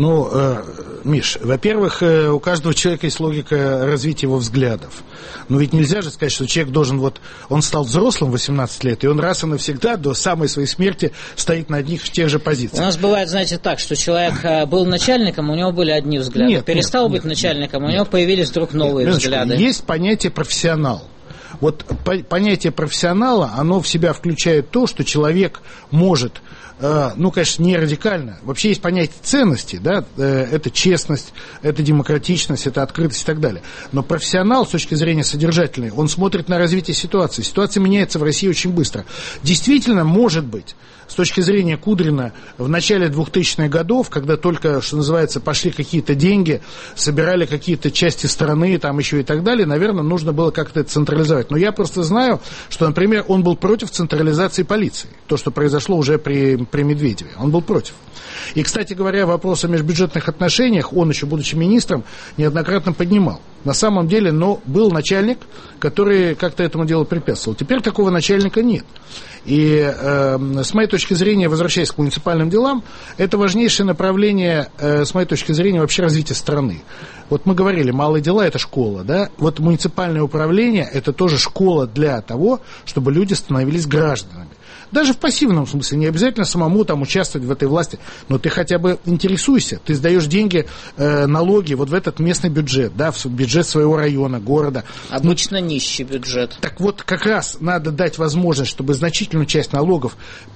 Миш, во-первых, у каждого человека есть логика развития его взглядов. Но ведь нельзя же сказать, что человек должен он стал взрослым в 18 лет, и он раз и навсегда до самой своей смерти стоит на одних и тех же позициях. У нас бывает, знаете, так, что человек был начальником, у него были одни взгляды. Перестал быть начальником, у него появились вдруг новые взгляды. Есть понятие профессионал. Вот понятие профессионала, оно в себя включает то, что человек может, конечно, не радикально. Вообще есть понятие ценности, да, это честность, это демократичность, это открытость и так далее. Но профессионал с точки зрения содержательной, он смотрит на развитие ситуации. Ситуация меняется в России очень быстро. Действительно, может быть, с точки зрения Кудрина, в начале 2000-х годов, когда только, что называется, пошли какие-то деньги, собирали какие-то части страны, там еще и так далее, наверное, нужно было как-то это централизовать. Но я просто знаю, что, например, он был против централизации полиции. То, что произошло уже при Медведеве. Он был против. И, кстати говоря, вопрос о межбюджетных отношениях он, еще будучи министром, неоднократно поднимал. На самом деле, был начальник, который как-то этому делу препятствовал. Теперь такого начальника нет. И с моей точки зрения, возвращаясь к муниципальным делам, это важнейшее направление, с моей точки зрения, вообще развития страны. Вот мы говорили, малые дела – это школа, да? Вот муниципальное управление – это тоже школа для того, чтобы люди становились гражданами. Даже в пассивном смысле, не обязательно самому там участвовать в этой власти, но ты хотя бы интересуйся, ты сдаешь деньги, налоги вот в этот местный бюджет, да, в бюджет своего района, города. Обычно нищий бюджет. Так вот, как раз надо дать возможность, чтобы значительную часть налогов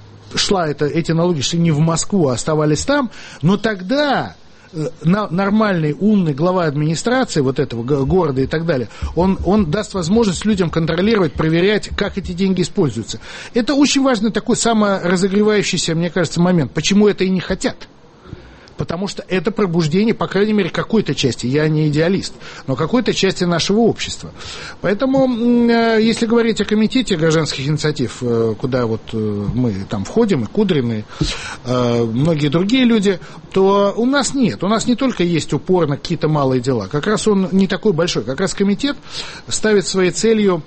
эти налоги шли не в Москву, а оставались там, но тогда нормальный, умный глава администрации вот этого города и так далее, он даст возможность людям контролировать, проверять, как эти деньги используются. Это очень важный такой саморазогревающийся, мне кажется, момент. Почему это и не хотят? Потому что это пробуждение, по крайней мере, какой-то части, я не идеалист, но какой-то части нашего общества. Поэтому, если говорить о комитете гражданских инициатив, куда вот мы там входим, и Кудрин, и многие другие люди, то у нас нет. У нас не только есть упор на какие-то малые дела, как раз он не такой большой. Как раз комитет ставит своей целью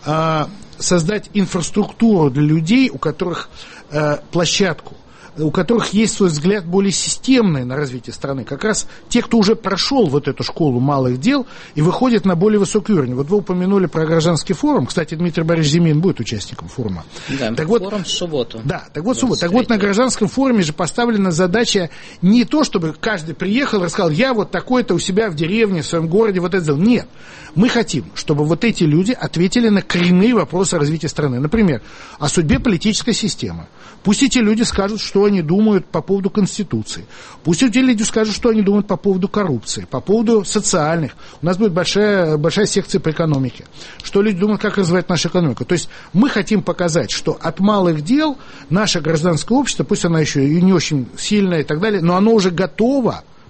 создать инфраструктуру для людей, у которых площадку, у которых есть свой взгляд более системный на развитие страны. Как раз те, кто уже прошел вот эту школу малых дел и выходит на более высокий уровень. Вот вы упомянули про гражданский форум. Кстати, Дмитрий Борисович Зимин будет участником форума. Да, так форум в субботу. Да, так вот на гражданском форуме же поставлена задача не то, чтобы каждый приехал и рассказал, я вот такой-то у себя в деревне, в своем городе вот это сделал. Нет. Мы хотим, чтобы вот эти люди ответили на коренные вопросы развития страны. Например, о судьбе политической системы. Пусть эти люди скажут, что они думают по поводу Конституции. Пусть эти люди скажут, что они думают по поводу коррупции, по поводу социальных. У нас будет большая секция по экономике. Что люди думают, как развивать нашу экономику. То есть мы хотим показать, что от малых дел наше гражданское общество, пусть оно еще и не очень сильное и так далее, но оно уже готово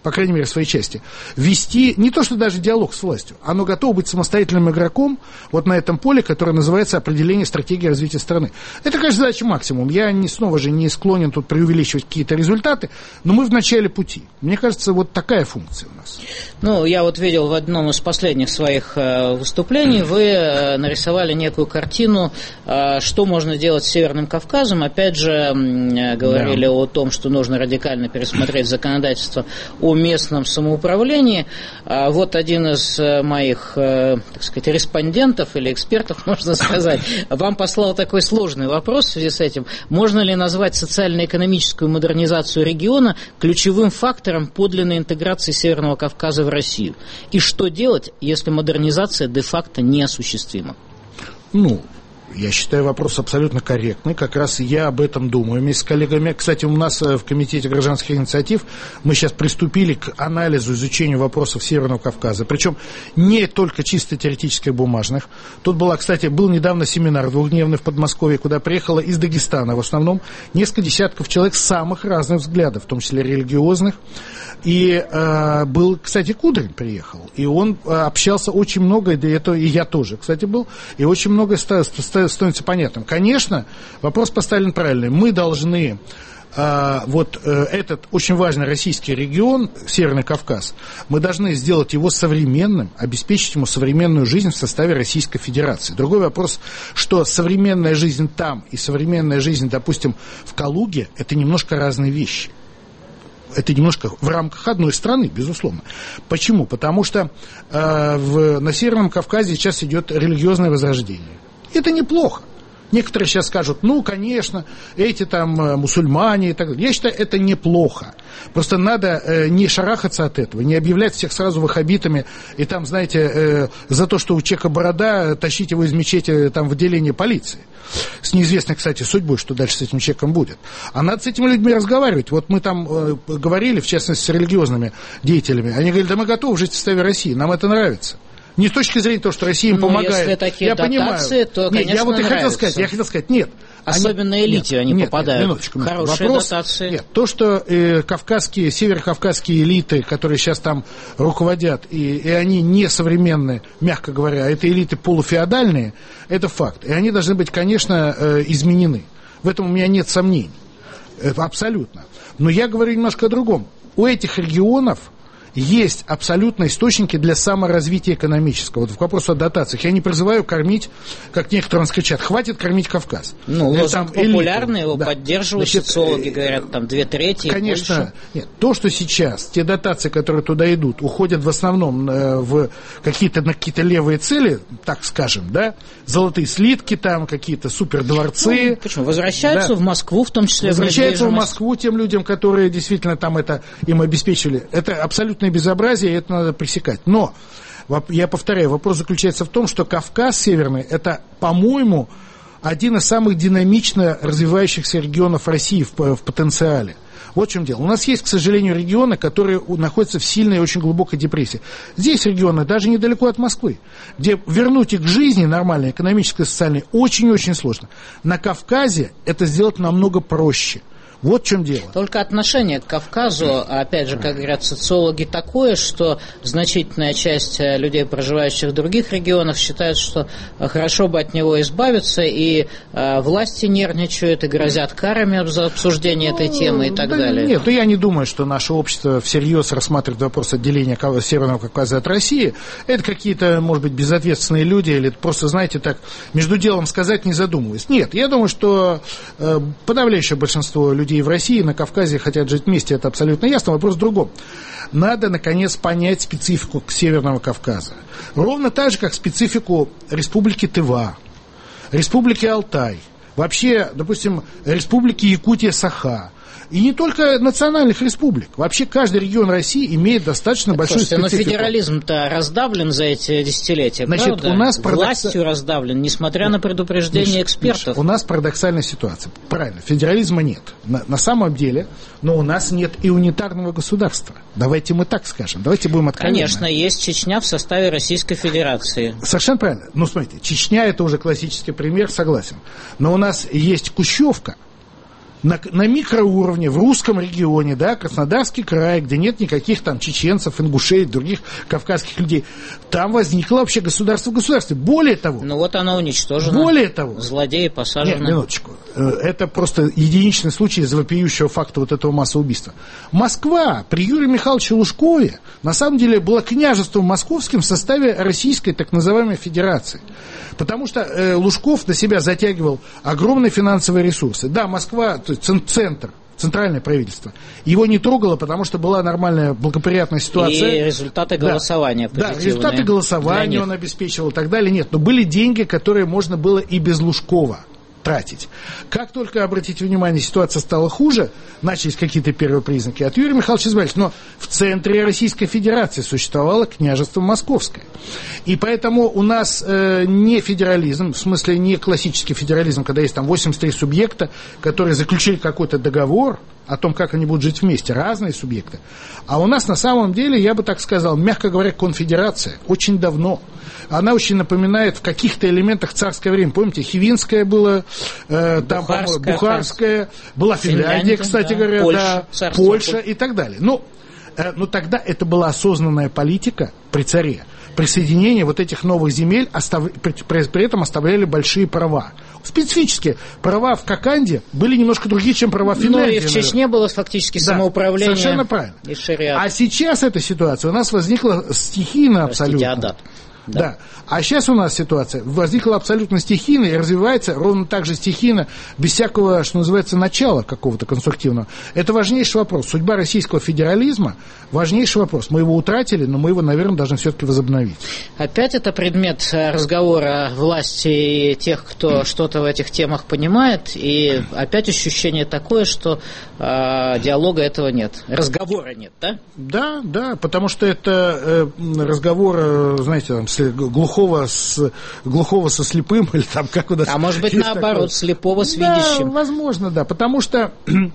по крайней мере, в своей части, вести не то, что даже диалог с властью, оно готово быть самостоятельным игроком вот на этом поле, которое называется определение стратегии развития страны. Это, конечно, задача максимум. Я снова же не склонен тут преувеличивать какие-то результаты, но мы в начале пути. Мне кажется, вот такая функция у нас. Ну, я вот видел в одном из последних своих выступлений, вы нарисовали некую картину, что можно делать с Северным Кавказом. Опять же, говорили о том, что нужно радикально пересмотреть законодательство о местном самоуправлении. Вот один из моих, так сказать, респондентов или экспертов, можно сказать, вам послал такой сложный вопрос в связи с этим. Можно ли назвать социально-экономическую модернизацию региона ключевым фактором подлинной интеграции Северного Кавказа в Россию? И что делать, если модернизация де-факто неосуществима? Я считаю вопрос абсолютно корректный. Как раз я об этом думаю вместе с коллегами. Кстати, у нас в Комитете гражданских инициатив мы сейчас приступили к анализу, изучению вопросов Северного Кавказа. Причем не только чисто теоретических, бумажных. Тут был недавно семинар двухдневный в Подмосковье, куда приехало из Дагестана в основном несколько десятков человек самых разных взглядов, в том числе религиозных. И был, кстати, Кудрин приехал. И он общался очень много, и я тоже, кстати, был, и очень много становится понятным. Конечно, вопрос поставлен правильный. Мы должны этот очень важный российский регион, Северный Кавказ, мы должны сделать его современным, обеспечить ему современную жизнь в составе Российской Федерации. Другой вопрос, что современная жизнь там и современная жизнь, допустим, в Калуге, это немножко разные вещи. Это немножко в рамках одной страны, безусловно. Почему? Потому что на Северном Кавказе сейчас идет религиозное возрождение. Это неплохо. Некоторые сейчас скажут, конечно, эти там мусульмане и так далее. Я считаю, это неплохо. Просто надо не шарахаться от этого, не объявлять всех сразу ваххабитами и там, знаете, за то, что у человека борода, тащить его из мечети там в отделение полиции. С неизвестной, кстати, судьбой, что дальше с этим человеком будет. А надо с этими людьми разговаривать. Вот мы там говорили, в частности, с религиозными деятелями. Они говорили, да мы готовы жить в составе России, нам это нравится. Не с точки зрения того, что Россия им помогает. Если такие дотации, то, конечно, я вот и хотел сказать, нет. Особенно элите они попадают. Минуточку. Хорошие дотации. Нет, то, что северокавказские элиты, которые сейчас там руководят, и они не современные, мягко говоря, это элиты полуфеодальные, это факт. И они должны быть, конечно, изменены. В этом у меня нет сомнений. Абсолютно. Но я говорю немножко о другом. У этих регионов есть абсолютно источники для саморазвития экономического. Вот к вопросу о дотациях. Я не призываю кормить, как некоторые нас кричат, хватит кормить Кавказ. Лозунг популярный, его поддерживают, социологи говорят, там 2/3. Конечно, нет. То, что сейчас, те дотации, которые туда идут, уходят в основном на какие-то левые цели, так скажем, да, золотые слитки там, какие-то супердворцы. Почему? Возвращаются в Москву, в том числе. Возвращаются в Москву тем людям, которые действительно там это им обеспечили. Это абсолютно безобразие, и это надо пресекать. Но, я повторяю, вопрос заключается в том, что Кавказ Северный, это, по-моему, один из самых динамично развивающихся регионов России в потенциале. Вот в чем дело. У нас есть, к сожалению, регионы, которые находятся в сильной и очень глубокой депрессии. Здесь регионы даже недалеко от Москвы, где вернуть их к жизни нормальной, экономической, социальной, очень-очень сложно. На Кавказе это сделать намного проще. Вот в чем дело. Только отношение к Кавказу, опять же, как говорят социологи, такое, что значительная часть людей, проживающих в других регионах, считают, что хорошо бы от него избавиться, и власти нервничают, и грозят карами за обсуждение этой темы и так далее. Нет, я не думаю, что наше общество всерьез рассматривает вопрос отделения Северного Кавказа от России. Это какие-то, может быть, безответственные люди, или просто, знаете, так, между делом сказать, не задумываясь. Нет, я думаю, что подавляющее большинство людей в России, на Кавказе хотят жить вместе, это абсолютно ясно. Вопрос в другом. Надо, наконец, понять специфику Северного Кавказа. Ровно так же, как специфику Республики Тыва, Республики Алтай, вообще, допустим, Республики Якутия-Саха. И не только национальных республик. Вообще каждый регион России имеет достаточно большую специфику. Но федерализм-то раздавлен за эти десятилетия, значит, правда? У нас властью раздавлен, несмотря на предупреждения экспертов. У нас парадоксальная ситуация. Правильно, федерализма нет. На самом деле, но у нас нет и унитарного государства. Давайте мы так скажем. Давайте будем откровенны. Конечно, есть Чечня в составе Российской Федерации. Совершенно правильно. Ну, смотрите, Чечня – это уже классический пример, согласен. Но у нас есть Кущевка, на микроуровне, в русском регионе, да, Краснодарский край, где нет никаких там чеченцев, ингушей, других кавказских людей, там возникло вообще государство в государстве. Более того... Ну вот оно уничтожено. Более того... Злодеи посажены. Нет, минуточку. Это просто единичный случай из вопиющего факта вот этого массового убийства. Москва при Юрии Михайловиче Лужкове на самом деле была княжеством московским в составе Российской так называемой Федерации. Потому что Лужков на себя затягивал огромные финансовые ресурсы. Да, Москва, то есть центр, центральное правительство, его не трогало, потому что была нормальная благоприятная ситуация. И результаты голосования. Да, результаты голосования он обеспечивал и так далее. Нет, но были деньги, которые можно было и без Лужкова тратить. Как только, обратите внимание, ситуация стала хуже, начались какие-то первые признаки, от Юрия Михайловича избавились. Но в центре Российской Федерации существовало княжество Московское. И поэтому у нас не федерализм, в смысле не классический федерализм, когда есть там 83 субъекта, которые заключили какой-то договор о том, как они будут жить вместе, разные субъекты. А у нас на самом деле, я бы так сказал, мягко говоря, конфедерация. Очень давно. Она очень напоминает в каких-то элементах царское время. Помните, Хивинское было, там, Бухарское, была Финляндия, кстати говоря, Польша и так далее. Но тогда это была осознанная политика при царе. Присоединение вот этих новых земель при этом оставляли большие права. Специфические права в Коканде были немножко другие, чем права в Финляндии. Ну и в Чечне было фактически самоуправление. Совершенно правильно. И шариат. А сейчас эта ситуация у нас возникла стихийно абсолютно. Адат. Да. А сейчас у нас ситуация возникла абсолютно стихийно и развивается ровно так же стихийно, без всякого, что называется, начала какого-то конструктивного. Это важнейший вопрос. Судьба российского федерализма – важнейший вопрос. Мы его утратили, но мы его, наверное, должны все-таки возобновить. Опять это предмет разговора власти и тех, кто что-то в этих темах понимает, и опять ощущение такое, что диалога этого нет, разговора нет, да? Да, потому что это разговор, знаете, там, глухого со слепым, или там как у нас... А может быть, наоборот, такое... слепого с видящим. Да, возможно, да, потому что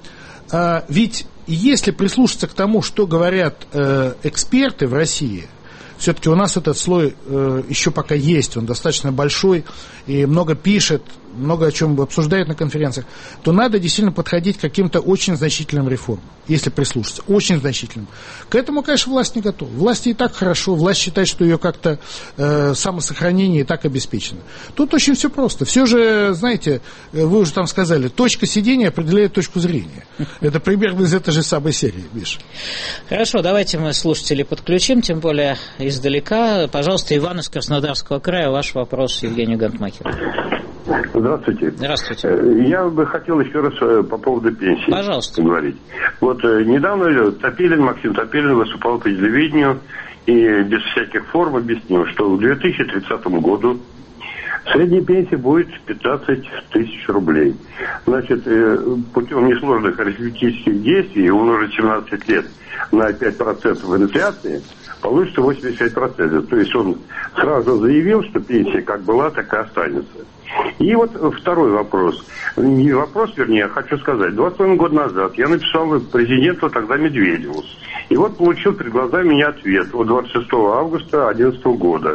ведь если прислушаться к тому, что говорят эксперты в России, все-таки у нас этот слой еще пока есть, он достаточно большой и много пишет, много о чем обсуждает на конференциях, то надо действительно подходить к каким-то очень значительным реформам, если прислушаться, очень значительным. К этому, конечно, власть не готова. Власти и так хорошо, власть считает, что ее как-то самосохранение и так обеспечено. Тут очень все просто. Все же, знаете, вы уже там сказали, точка сидения определяет точку зрения. Это примерно из этой же самой серии, Миша. Хорошо, давайте мы слушателей подключим, тем более издалека. Пожалуйста, Иван из Краснодарского края, ваш вопрос Евгению Гантмахеру. Здравствуйте. Здравствуйте. Я бы хотел еще раз по поводу пенсии говорить. Вот недавно Максим Топилин выступал по телевидению и без всяких форм объяснил, что в 2030 году средняя пенсия будет 15 тысяч рублей. Значит, путем несложных арифметических действий умножить 17 лет на 5% инфляции получится 85%. То есть он сразу заявил, что пенсия как была, так и останется. И вот второй вопрос. Не вопрос, вернее, я хочу сказать. 21 год назад я написал президенту тогда Медведеву. И вот получил перед глазами меня ответ от 26 августа 2011 года.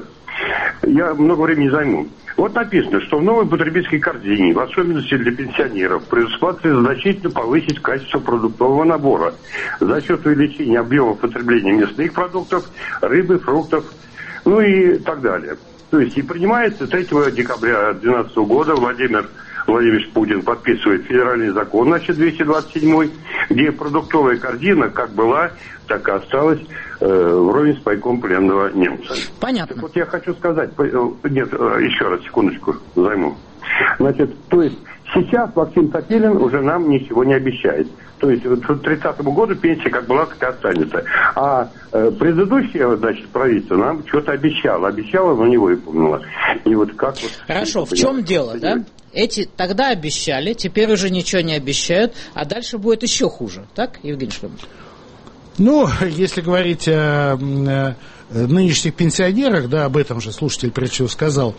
Я много времени не займу. Вот написано, что в новой потребительской корзине, в особенности для пенсионеров, предусматривается значительно повысить качество продуктового набора за счет увеличения объемов потребления мясных продуктов, рыбы, фруктов, ну и так далее. То есть и принимается 3 декабря 2012 года Владимир Владимирович Путин подписывает федеральный закон, значит, 227, где продуктовая корзина как была, так и осталась вровень с пайком пленного немца. Понятно. Так вот я хочу сказать, нет, еще раз, секундочку, займу. Значит, то есть сейчас Максим Топилин уже нам ничего не обещает. То есть к 30-му году пенсия как была, так и останется. А предыдущее, значит, правительство нам что-то обещало, но не выполнило. И вот как вот... Хорошо, в чем дело, да? Эти тогда обещали, теперь уже ничего не обещают, а дальше будет еще хуже, так, Евгений Шлемов? Ну, если говорить о нынешних пенсионерах, да, об этом же слушатель прежде всего сказал,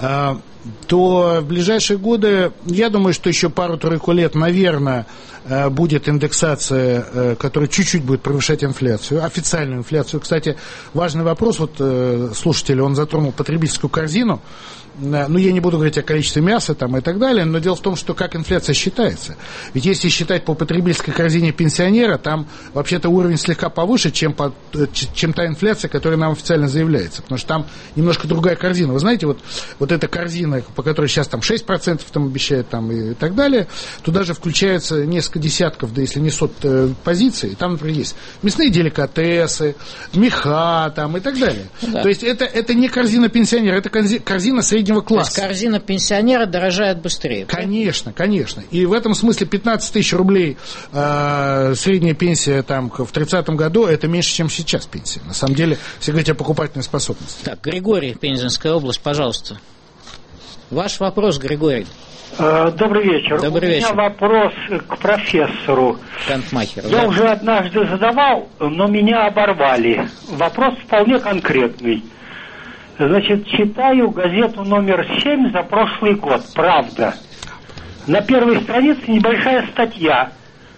то в ближайшие годы, я думаю, что еще пару-тройку лет, наверное, будет индексация, которая чуть-чуть будет превышать инфляцию, официальную инфляцию. Кстати, важный вопрос, вот слушатель, он затронул потребительскую корзину. Ну, я не буду говорить о количестве мяса там, и так далее, но дело в том, что как инфляция считается. Ведь если считать по потребительской корзине пенсионера, там вообще-то уровень слегка повыше, чем та инфляция, которая нам официально заявляется. Потому что там немножко другая корзина. Вы знаете, вот эта корзина, по которой сейчас там 6% там обещают там, и так далее, туда же включается несколько десятков, да если не сот позиций. Там, например, есть мясные деликатесы, меха там, и так далее. Да. То есть это не корзина пенсионера, это корзина среднего класса. То есть корзина пенсионера дорожает быстрее. Конечно, конечно. И в этом смысле 15 тысяч рублей средняя пенсия там, в 30-м году, это меньше, чем сейчас пенсия. На самом деле, если говорить о покупательной способности. Так, Григорий, Пензенская область, пожалуйста. Ваш вопрос, Григорий. Добрый вечер. Добрый вечер. У меня вопрос к профессору. Кантмахеру. Я уже однажды задавал, но меня оборвали. Вопрос вполне конкретный. Значит, читаю газету номер 7 за прошлый год, «Правда». На первой странице небольшая статья.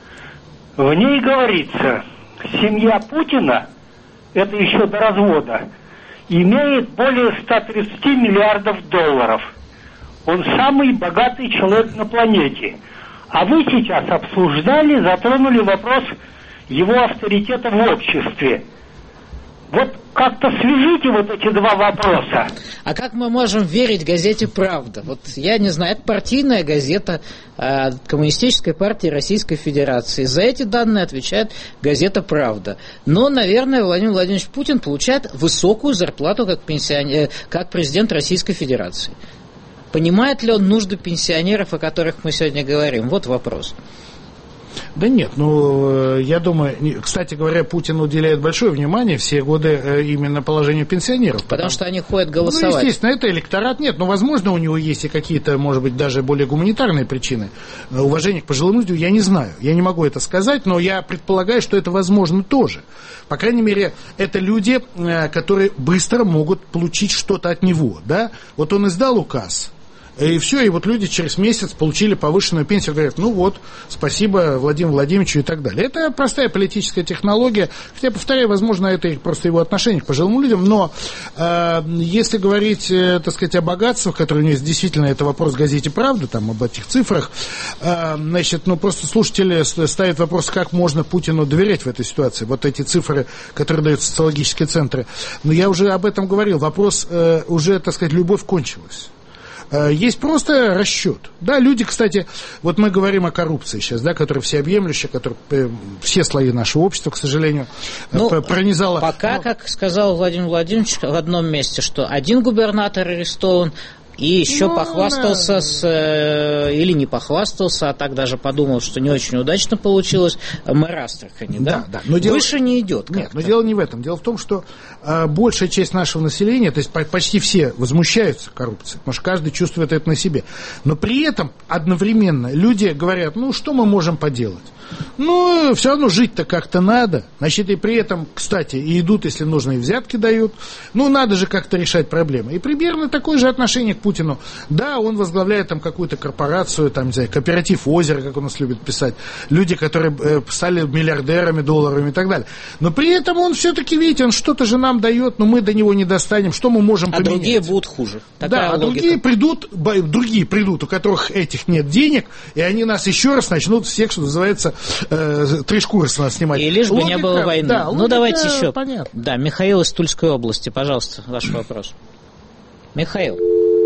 В ней говорится, семья Путина, это еще до развода, имеет более 130 миллиардов долларов. Он самый богатый человек на планете. А вы сейчас обсуждали, затронули вопрос его авторитета в обществе. Вот как-то свяжите вот эти два вопроса. А как мы можем верить газете «Правда»? Вот я не знаю, это партийная газета Коммунистической партии Российской Федерации. За эти данные отвечает газета «Правда». Но, наверное, Владимир Владимирович Путин получает высокую зарплату как президент Российской Федерации. Понимает ли он нужды пенсионеров, о которых мы сегодня говорим? Вот вопрос. Да нет, я думаю, кстати говоря, Путин уделяет большое внимание все годы именно положению пенсионеров. Потому что они ходят голосовать. Ну, естественно, это электорат нет, но, возможно, у него есть и какие-то, может быть, даже более гуманитарные причины. Уважение к пожилым людям я не знаю, я не могу это сказать, но я предполагаю, что это возможно тоже. По крайней мере, это люди, которые быстро могут получить что-то от него, да? Вот он издал указ. И все, и вот люди через месяц получили повышенную пенсию, говорят, ну вот, спасибо Владимиру Владимировичу и так далее. Это простая политическая технология, хотя, повторяю, возможно, это просто его отношение к пожилым людям, но если говорить, так сказать, о богатствах, которые у него есть, действительно, это вопрос в газете «Правда», там, об этих цифрах, значит, просто слушатели ставят вопрос, как можно Путину доверять в этой ситуации, вот эти цифры, которые дают социологические центры. Но я уже об этом говорил, вопрос уже, так сказать, любовь кончилась. Есть просто расчет. Да, люди, кстати, вот мы говорим о коррупции сейчас, да, которая всеобъемлющая, которая все слои нашего общества, к сожалению, пронизала. Пока, как сказал Владимир Владимирович в одном месте, что один губернатор арестован, и еще похвастался или не похвастался, а так даже подумал, что не очень удачно получилось, мэр Астрахани, да? Да. Но выше не идет. Нет, но дело не в этом. Дело в том, что большая часть нашего населения, то есть почти все возмущаются коррупцией, потому что каждый чувствует это на себе. Но при этом одновременно люди говорят, ну что мы можем поделать? Ну, все равно жить-то как-то надо. Значит, и при этом, кстати, и идут, если нужно, и взятки дают. Ну, надо же как-то решать проблемы. И примерно такое же отношение к Путину. Да, он возглавляет там какую-то корпорацию, там, не знаю, кооператив «Озеро», как у нас любят писать. Люди, которые стали миллиардерами, долларовыми и так далее. Но при этом он все-таки, видите, он что-то же нам дает, но мы до него не достанем. Что мы можем поменять? А другие будут хуже. Такая да, логика. Другие придут, у которых этих нет денег, и они нас еще раз начнут всех, что называется, 3 шкуры с нас снимать. И лишь бы не было войны. Да, ну, давайте еще. Понятно. Да, Михаил из Тульской области, пожалуйста, ваш вопрос. Михаил.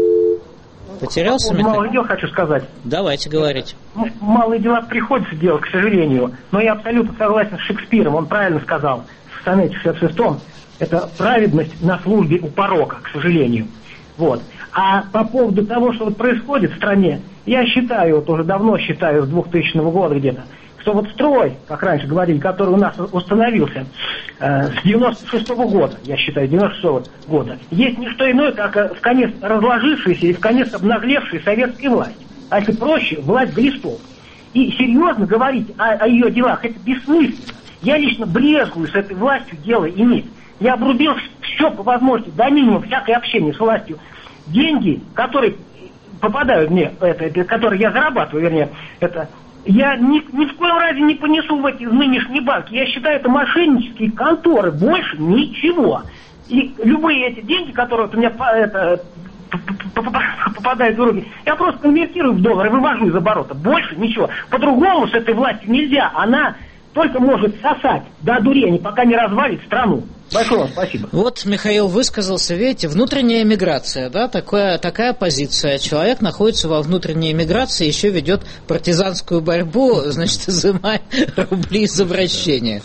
Потерялся, Михаил? Малое дело хочу сказать. Давайте, говорите. Малые дела приходится делать, к сожалению. Но я абсолютно согласен с Шекспиром. Он правильно сказал в сонете 66-м. Это праведность на службе у порока, к сожалению. Вот. А по поводу того, что вот происходит в стране, я считаю, вот уже давно считаю, с 2000 года где-то, что вот строй, как раньше говорили, который у нас установился с 96-го года, я считаю, 96-го года, есть не что иное, как в конец разложившаяся и в конец обнаглевшая советская власть. А если проще, власть глистов. И серьезно говорить о ее делах, это бессмысленно. Я лично брезгую с этой властью дело иметь. Я обрубил все по возможности, до минимума, всякое общение с властью. Деньги, которые попадают мне, которые я зарабатываю, вернее, я ни в коем разе не понесу в эти нынешние банки. Я считаю, это мошеннические конторы, больше ничего. И любые эти деньги, которые у меня попадают в руки, я просто конвертирую в доллары, вывожу из оборота. Больше ничего. По-другому с этой властью нельзя. Она только может сосать до одурения, пока не развалит страну. Большое вам спасибо. Вот Михаил высказался, видите, внутренняя миграция, да, такая позиция. Человек находится во внутренней миграции, еще ведет партизанскую борьбу, значит, изымая рубли из обращения.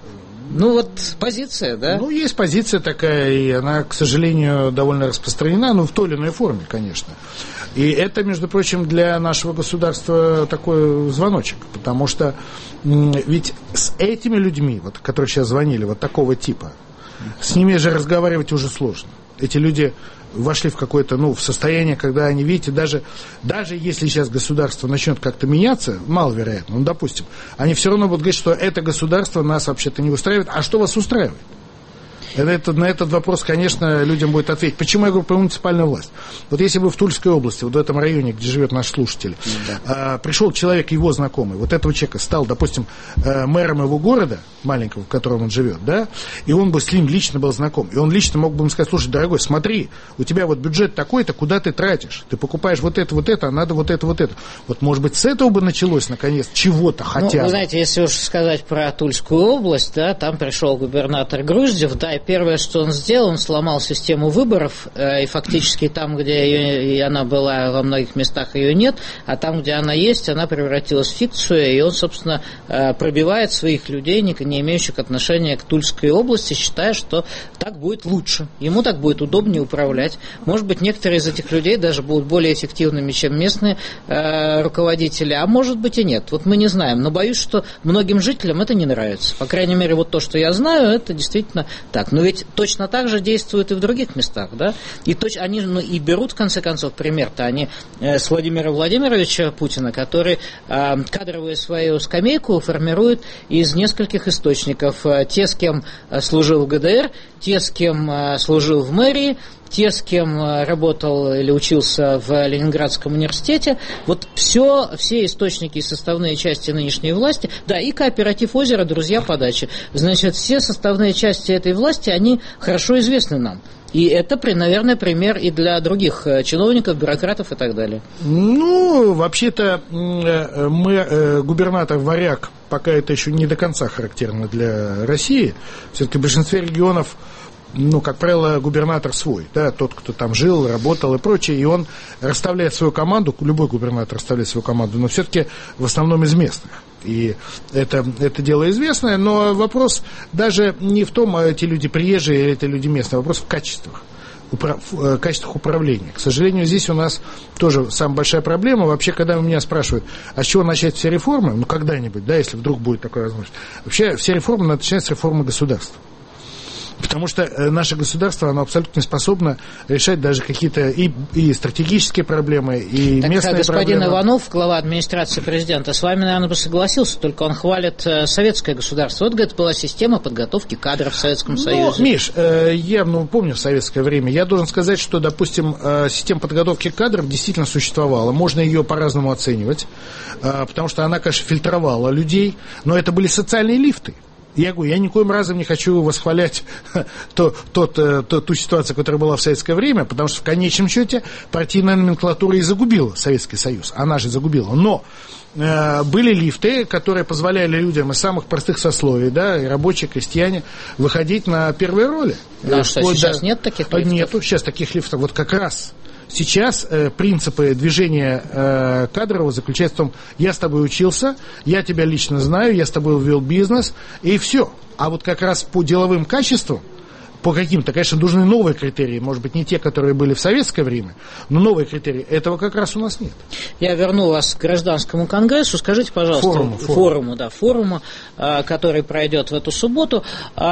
Ну вот позиция, да? Ну, есть позиция такая, и она, к сожалению, довольно распространена, но в той или иной форме, конечно. И это, между прочим, для нашего государства такой звоночек, потому что ведь с этими людьми, вот, которые сейчас звонили, вот такого типа, с ними же разговаривать уже сложно. Эти люди вошли в какое-то, в состояние, когда они, видите, даже если сейчас государство начнет как-то меняться, маловероятно, допустим, они все равно будут говорить, что это государство нас вообще-то не устраивает. А что вас устраивает? На этот вопрос, конечно, людям будет ответить. Почему я говорю про муниципальную власть? Вот если бы в Тульской области, вот в этом районе, где живет наш слушатель, пришел человек, его знакомый, вот этого человека стал, допустим, мэром его города, маленького, в котором он живет, да, и он бы с ним лично был знаком, и он лично мог бы ему сказать: слушай, дорогой, смотри, у тебя вот бюджет такой-то, куда ты тратишь? Ты покупаешь вот это, а надо вот это. Вот, может быть, с этого бы началось, наконец, чего-то хотя бы. Вы знаете, если уж сказать про Тульскую область, да, там пришел губернатор Груздев, да, и первое, что он сделал, он сломал систему выборов, и фактически там, где она была, во многих местах ее нет, а там, где она есть, она превратилась в фикцию, и он, собственно, пробивает своих людей, не имеющих отношения к Тульской области, считая, что так будет лучше, ему так будет удобнее управлять. Может быть, некоторые из этих людей даже будут более эффективными, чем местные руководители, а может быть и нет. Вот мы не знаем, но боюсь, что многим жителям это не нравится. По крайней мере, вот то, что я знаю, это действительно так. Но ведь точно так же действуют и в других местах, да? И они и берут, в конце концов, пример-то они с Владимира Владимировича Путина, который кадровую свою скамейку формирует из нескольких источников. Те, с кем служил в ГДР, те, с кем служил в мэрии, те, с кем работал или учился в Ленинградском университете, вот все источники и составные части нынешней власти, да, и кооператив «Озеро», друзья по даче. Значит, все составные части этой власти, они хорошо известны нам. И это, наверное, пример и для других чиновников, бюрократов и так далее. Ну, вообще-то, губернатор Варяг, пока это еще не до конца характерно для России, все-таки в большинстве регионов, как правило, губернатор свой, да, тот, кто там жил, работал и прочее, и он расставляет свою команду, любой губернатор расставляет свою команду, но все-таки в основном из местных. И это дело известное, но вопрос даже не в том, эти люди приезжие или это люди местные, вопрос в качествах. Качествах управления. К сожалению, здесь у нас тоже самая большая проблема. Вообще, когда меня спрашивают, а с чего начать все реформы, когда-нибудь, да, если вдруг будет такая возможность, вообще все реформы надо начинать с реформы государства. Потому что наше государство, оно абсолютно не способно решать даже какие-то и стратегические проблемы, и местные проблемы. Господин Иванов, глава администрации президента, с вами, наверное, бы согласился, только он хвалит советское государство. Вот, говорит, была система подготовки кадров в Советском Союзе. Миш, я помню в советское время, я должен сказать, что, допустим, система подготовки кадров действительно существовала. Можно ее по-разному оценивать, потому что она, конечно, фильтровала людей, но это были социальные лифты. Я говорю, я никоим разом не хочу восхвалять ту ситуацию, которая была в советское время, потому что в конечном счете партийная номенклатура и загубила Советский Союз. Она же загубила. Но были лифты, которые позволяли людям из самых простых сословий, да, и рабочие, крестьяне, выходить на первые роли. А что, сейчас нет таких лифтов? Нету сейчас таких лифтов. Вот как раз сейчас принципы движения кадрового заключаются в том, я с тобой учился, я тебя лично знаю, я с тобой вел бизнес, и все. А вот как раз по деловым качествам, по каким-то, конечно, нужны новые критерии, может быть, не те, которые были в советское время, но новые критерии. Этого как раз у нас нет. Я верну вас к гражданскому конгрессу. Скажите, пожалуйста, форуму, который пройдет в эту субботу.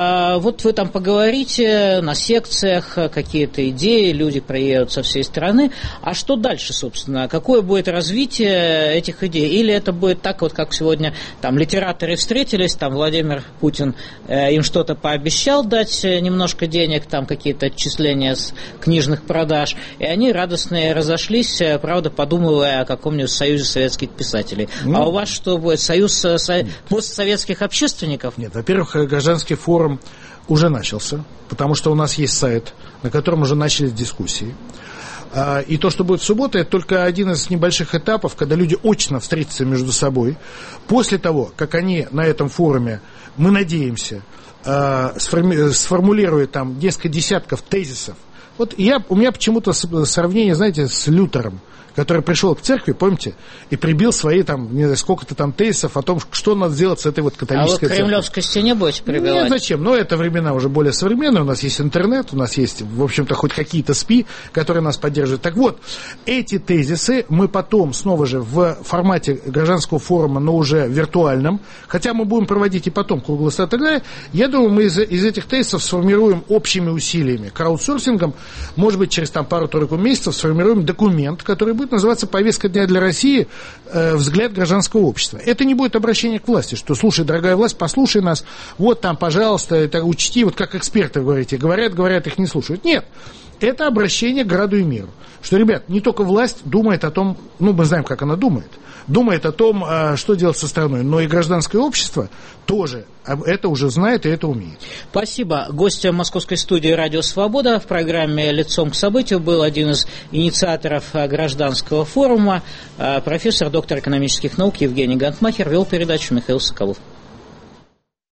Вот вы там поговорите на секциях, какие-то идеи, люди приедут со всей страны. А что дальше, собственно? Какое будет развитие этих идей? Или это будет так, вот как сегодня там литераторы встретились, там Владимир Путин им что-то пообещал дать немножко немножко денег, там какие-то отчисления с книжных продаж, и они радостные разошлись, правда, подумывая о каком-нибудь союзе советских писателей. А у вас что будет, союз постсоветских общественников? Нет, во-первых, гражданский форум уже начался, потому что у нас есть сайт, на котором уже начались дискуссии. И то, что будет в субботу, это только один из небольших этапов, когда люди очно встретятся между собой. После того, как они на этом форуме, мы надеемся, сформулируют там несколько десятков тезисов. Вот у меня почему-то сравнение, знаете, с Лютером, который пришел к церкви, помните, и прибил свои там, не знаю, сколько-то там тезисов о том, что надо сделать с этой вот католической церковью. А вы к Кремлевской стене будете прибивать? Нет, зачем? Но это времена уже более современные, у нас есть интернет, у нас есть, в общем-то, хоть какие-то СПИ, которые нас поддерживают. Так вот, эти тезисы мы потом снова же в формате гражданского форума, но уже виртуальном, хотя мы будем проводить и потом круглый стол и так далее, я думаю, мы из этих тезисов сформируем общими усилиями, краудсорсингом, может быть, через там пару-тройку месяцев сформируем документ, который будет называться «Повестка дня для России. Взгляд гражданского общества». Это не будет обращение к власти, что, слушай, дорогая власть, послушай нас, вот там, пожалуйста, это учти, вот как эксперты говорите, говорят, их не слушают. Нет. Это обращение к граду и миру. Что, ребят, не только власть думает о том, мы знаем, как она думает о том, что делать со страной, но и гражданское общество тоже это уже знает и это умеет. Спасибо. Гостем московской студии «Радио Свобода» в программе «Лицом к событию» был один из инициаторов гражданского форума, профессор, доктор экономических наук Евгений Гантмахер, вел передачу Михаил Соколов.